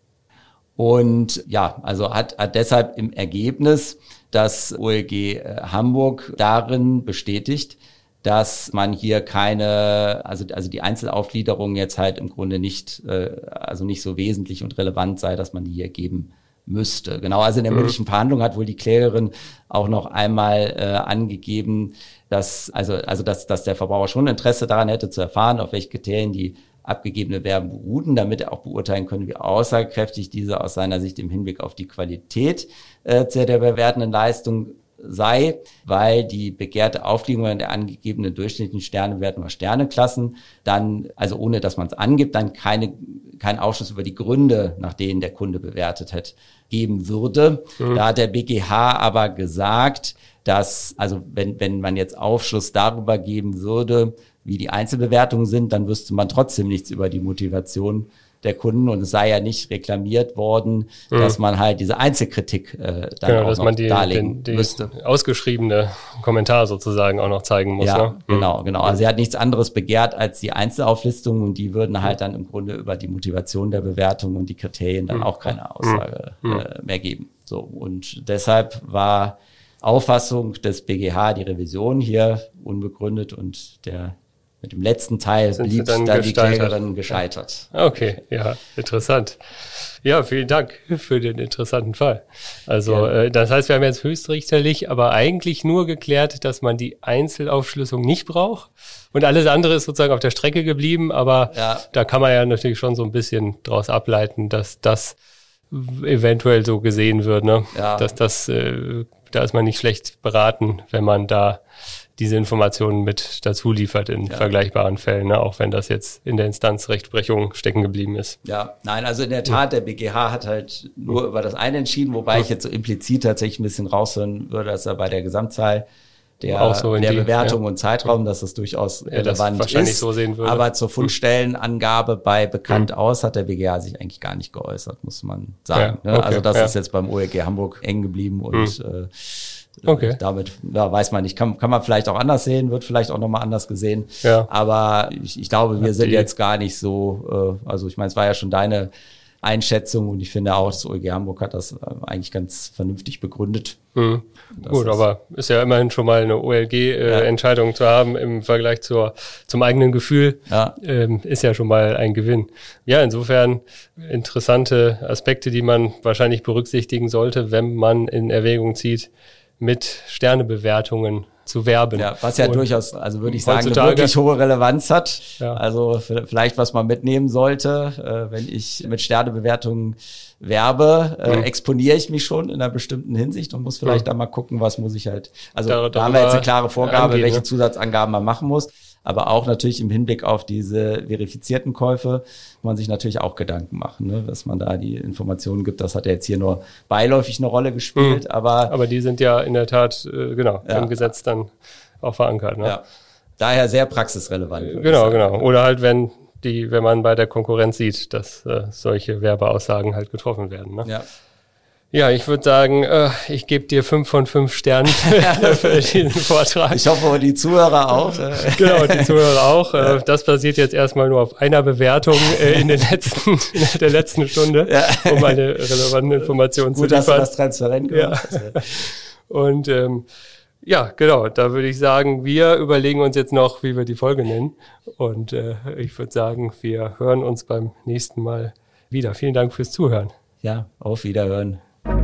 Speaker 3: Und ja, also hat, hat deshalb im Ergebnis das O E G Hamburg darin bestätigt, dass man hier keine, also, also die Einzelaufgliederung jetzt halt im Grunde nicht, äh, also nicht so wesentlich und relevant sei, dass man die hier geben müsste. Genau, also in der mhm. mündlichen Verhandlung hat wohl die Klägerin auch noch einmal äh, angegeben, dass, also, also, dass, dass der Verbraucher schon Interesse daran hätte zu erfahren, auf welche Kriterien die abgegebene Verben beruhen, damit er auch beurteilen können, wie aussagekräftig diese aus seiner Sicht im Hinblick auf die Qualität äh, der bewertenden Leistung sei, weil die begehrte Aufgliederung der angegebenen durchschnittlichen Sternewertung oder Sterneklassen dann, also ohne dass man es angibt, dann keine, keinen Aufschluss über die Gründe, nach denen der Kunde bewertet hat, geben würde. Mhm. Da hat der B G H aber gesagt, dass, also wenn, wenn man jetzt Aufschluss darüber geben würde, wie die Einzelbewertungen sind, dann wüsste man trotzdem nichts über die Motivation der Kunden und es sei ja nicht reklamiert worden, mhm. dass man halt diese Einzelkritik äh, dann genau, auch dass noch man die, darlegen den, die müsste.
Speaker 2: Ausgeschriebene Kommentar sozusagen auch noch zeigen muss.
Speaker 3: Ja,
Speaker 2: ne?
Speaker 3: genau, genau. Also sie hat nichts anderes begehrt als die Einzelauflistung und die würden halt dann im Grunde über die Motivation der Bewertung und die Kriterien dann mhm. auch keine Aussage mhm. äh, mehr geben. So, und deshalb war Auffassung des B G H die Revision hier unbegründet und der mit dem letzten Teil
Speaker 2: Sind
Speaker 3: blieb dann,
Speaker 2: dann
Speaker 3: die Klägerin gescheitert.
Speaker 2: Okay, ja, interessant. Ja, vielen Dank für den interessanten Fall. Also ja. äh, das heißt, wir haben jetzt höchstrichterlich, aber eigentlich nur geklärt, dass man die Einzelaufschlüsselung nicht braucht. Und alles andere ist sozusagen auf der Strecke geblieben, aber ja. da kann man ja natürlich schon so ein bisschen draus ableiten, dass das eventuell so gesehen wird, ne? Ja. Dass das, äh, da ist man nicht schlecht beraten, wenn man da diese Informationen mit dazu liefert in ja. vergleichbaren Fällen, ne? Auch wenn das jetzt in der Instanzrechtsprechung stecken geblieben ist.
Speaker 3: Ja, nein, also in der Tat, der B G H hat halt nur mhm. über das eine entschieden, wobei mhm. ich jetzt so implizit tatsächlich ein bisschen raushören würde, dass er bei der Gesamtzahl der, auch so der die, Bewertung ja. und Zeitraum, dass das durchaus ja, relevant
Speaker 2: das wahrscheinlich
Speaker 3: ist.
Speaker 2: So sehen würde.
Speaker 3: Aber zur Fundstellenangabe bei bekannt mhm. aus hat der B G H sich eigentlich gar nicht geäußert, muss man sagen. Ja, okay, also das ja. ist jetzt beim O E G Hamburg eng geblieben und mhm. äh, Okay. Damit ja, weiß man nicht, kann, kann man vielleicht auch anders sehen, wird vielleicht auch nochmal anders gesehen. Ja. Aber ich, ich glaube, wir sind jetzt gar nicht so, äh, also ich meine, es war ja schon deine Einschätzung und ich finde auch, das O E G Hamburg hat das äh, eigentlich ganz vernünftig begründet.
Speaker 2: Mhm. Gut, aber ist ja immerhin schon mal eine O L G-Entscheidung äh, ja. zu haben im Vergleich zur zum eigenen Gefühl, ja. ähm, ist ja schon mal ein Gewinn. Ja, insofern interessante Aspekte, die man wahrscheinlich berücksichtigen sollte, wenn man in Erwägung zieht, mit Sternebewertungen zu werben.
Speaker 3: Ja, was ja und durchaus, also würde ich sagen, eine wirklich hohe Relevanz hat. Ja. Also vielleicht, was man mitnehmen sollte, äh, wenn ich mit Sternebewertungen werbe, äh, mhm. exponiere ich mich schon in einer bestimmten Hinsicht und muss vielleicht mhm. da mal gucken, was muss ich halt, also da, da haben wir jetzt eine klare Vorgabe, angehen, welche ne? Zusatzangaben man machen muss. Aber auch natürlich im Hinblick auf diese verifizierten Käufe muss man sich natürlich auch Gedanken machen, ne? Dass man da die Informationen gibt. Das hat ja jetzt hier nur beiläufig eine Rolle gespielt, mhm. aber
Speaker 2: aber die sind ja in der Tat äh, genau ja. im Gesetz dann auch verankert. Ne?
Speaker 3: Ja. Daher sehr praxisrelevant.
Speaker 2: Genau, genau. Oder halt wenn die, wenn man bei der Konkurrenz sieht, dass äh, solche Werbeaussagen halt getroffen werden. Ne? Ja. Ja, ich würde sagen, äh, ich gebe dir fünf von fünf Sternen für diesen Vortrag.
Speaker 3: Ich hoffe, die Zuhörer auch.
Speaker 2: Genau, die Zuhörer auch. Ja. Das basiert jetzt erstmal nur auf einer Bewertung äh, in, den letzten, in der letzten Stunde, ja. um eine relevante Information
Speaker 3: Gut,
Speaker 2: zu liefern.
Speaker 3: Gut, dass du das transparent gemacht hast.
Speaker 2: Ja. Und ähm, ja, genau, da würde ich sagen, wir überlegen uns jetzt noch, wie wir die Folge nennen. Und äh, ich würde sagen, wir hören uns beim nächsten Mal wieder. Vielen Dank fürs Zuhören.
Speaker 3: Ja, auf Wiederhören.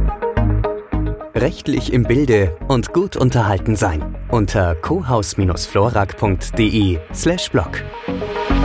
Speaker 1: Rechtlich im Bilde und gut unterhalten sein. Unter cohaus Bindestrich florak Punkt de slash blog.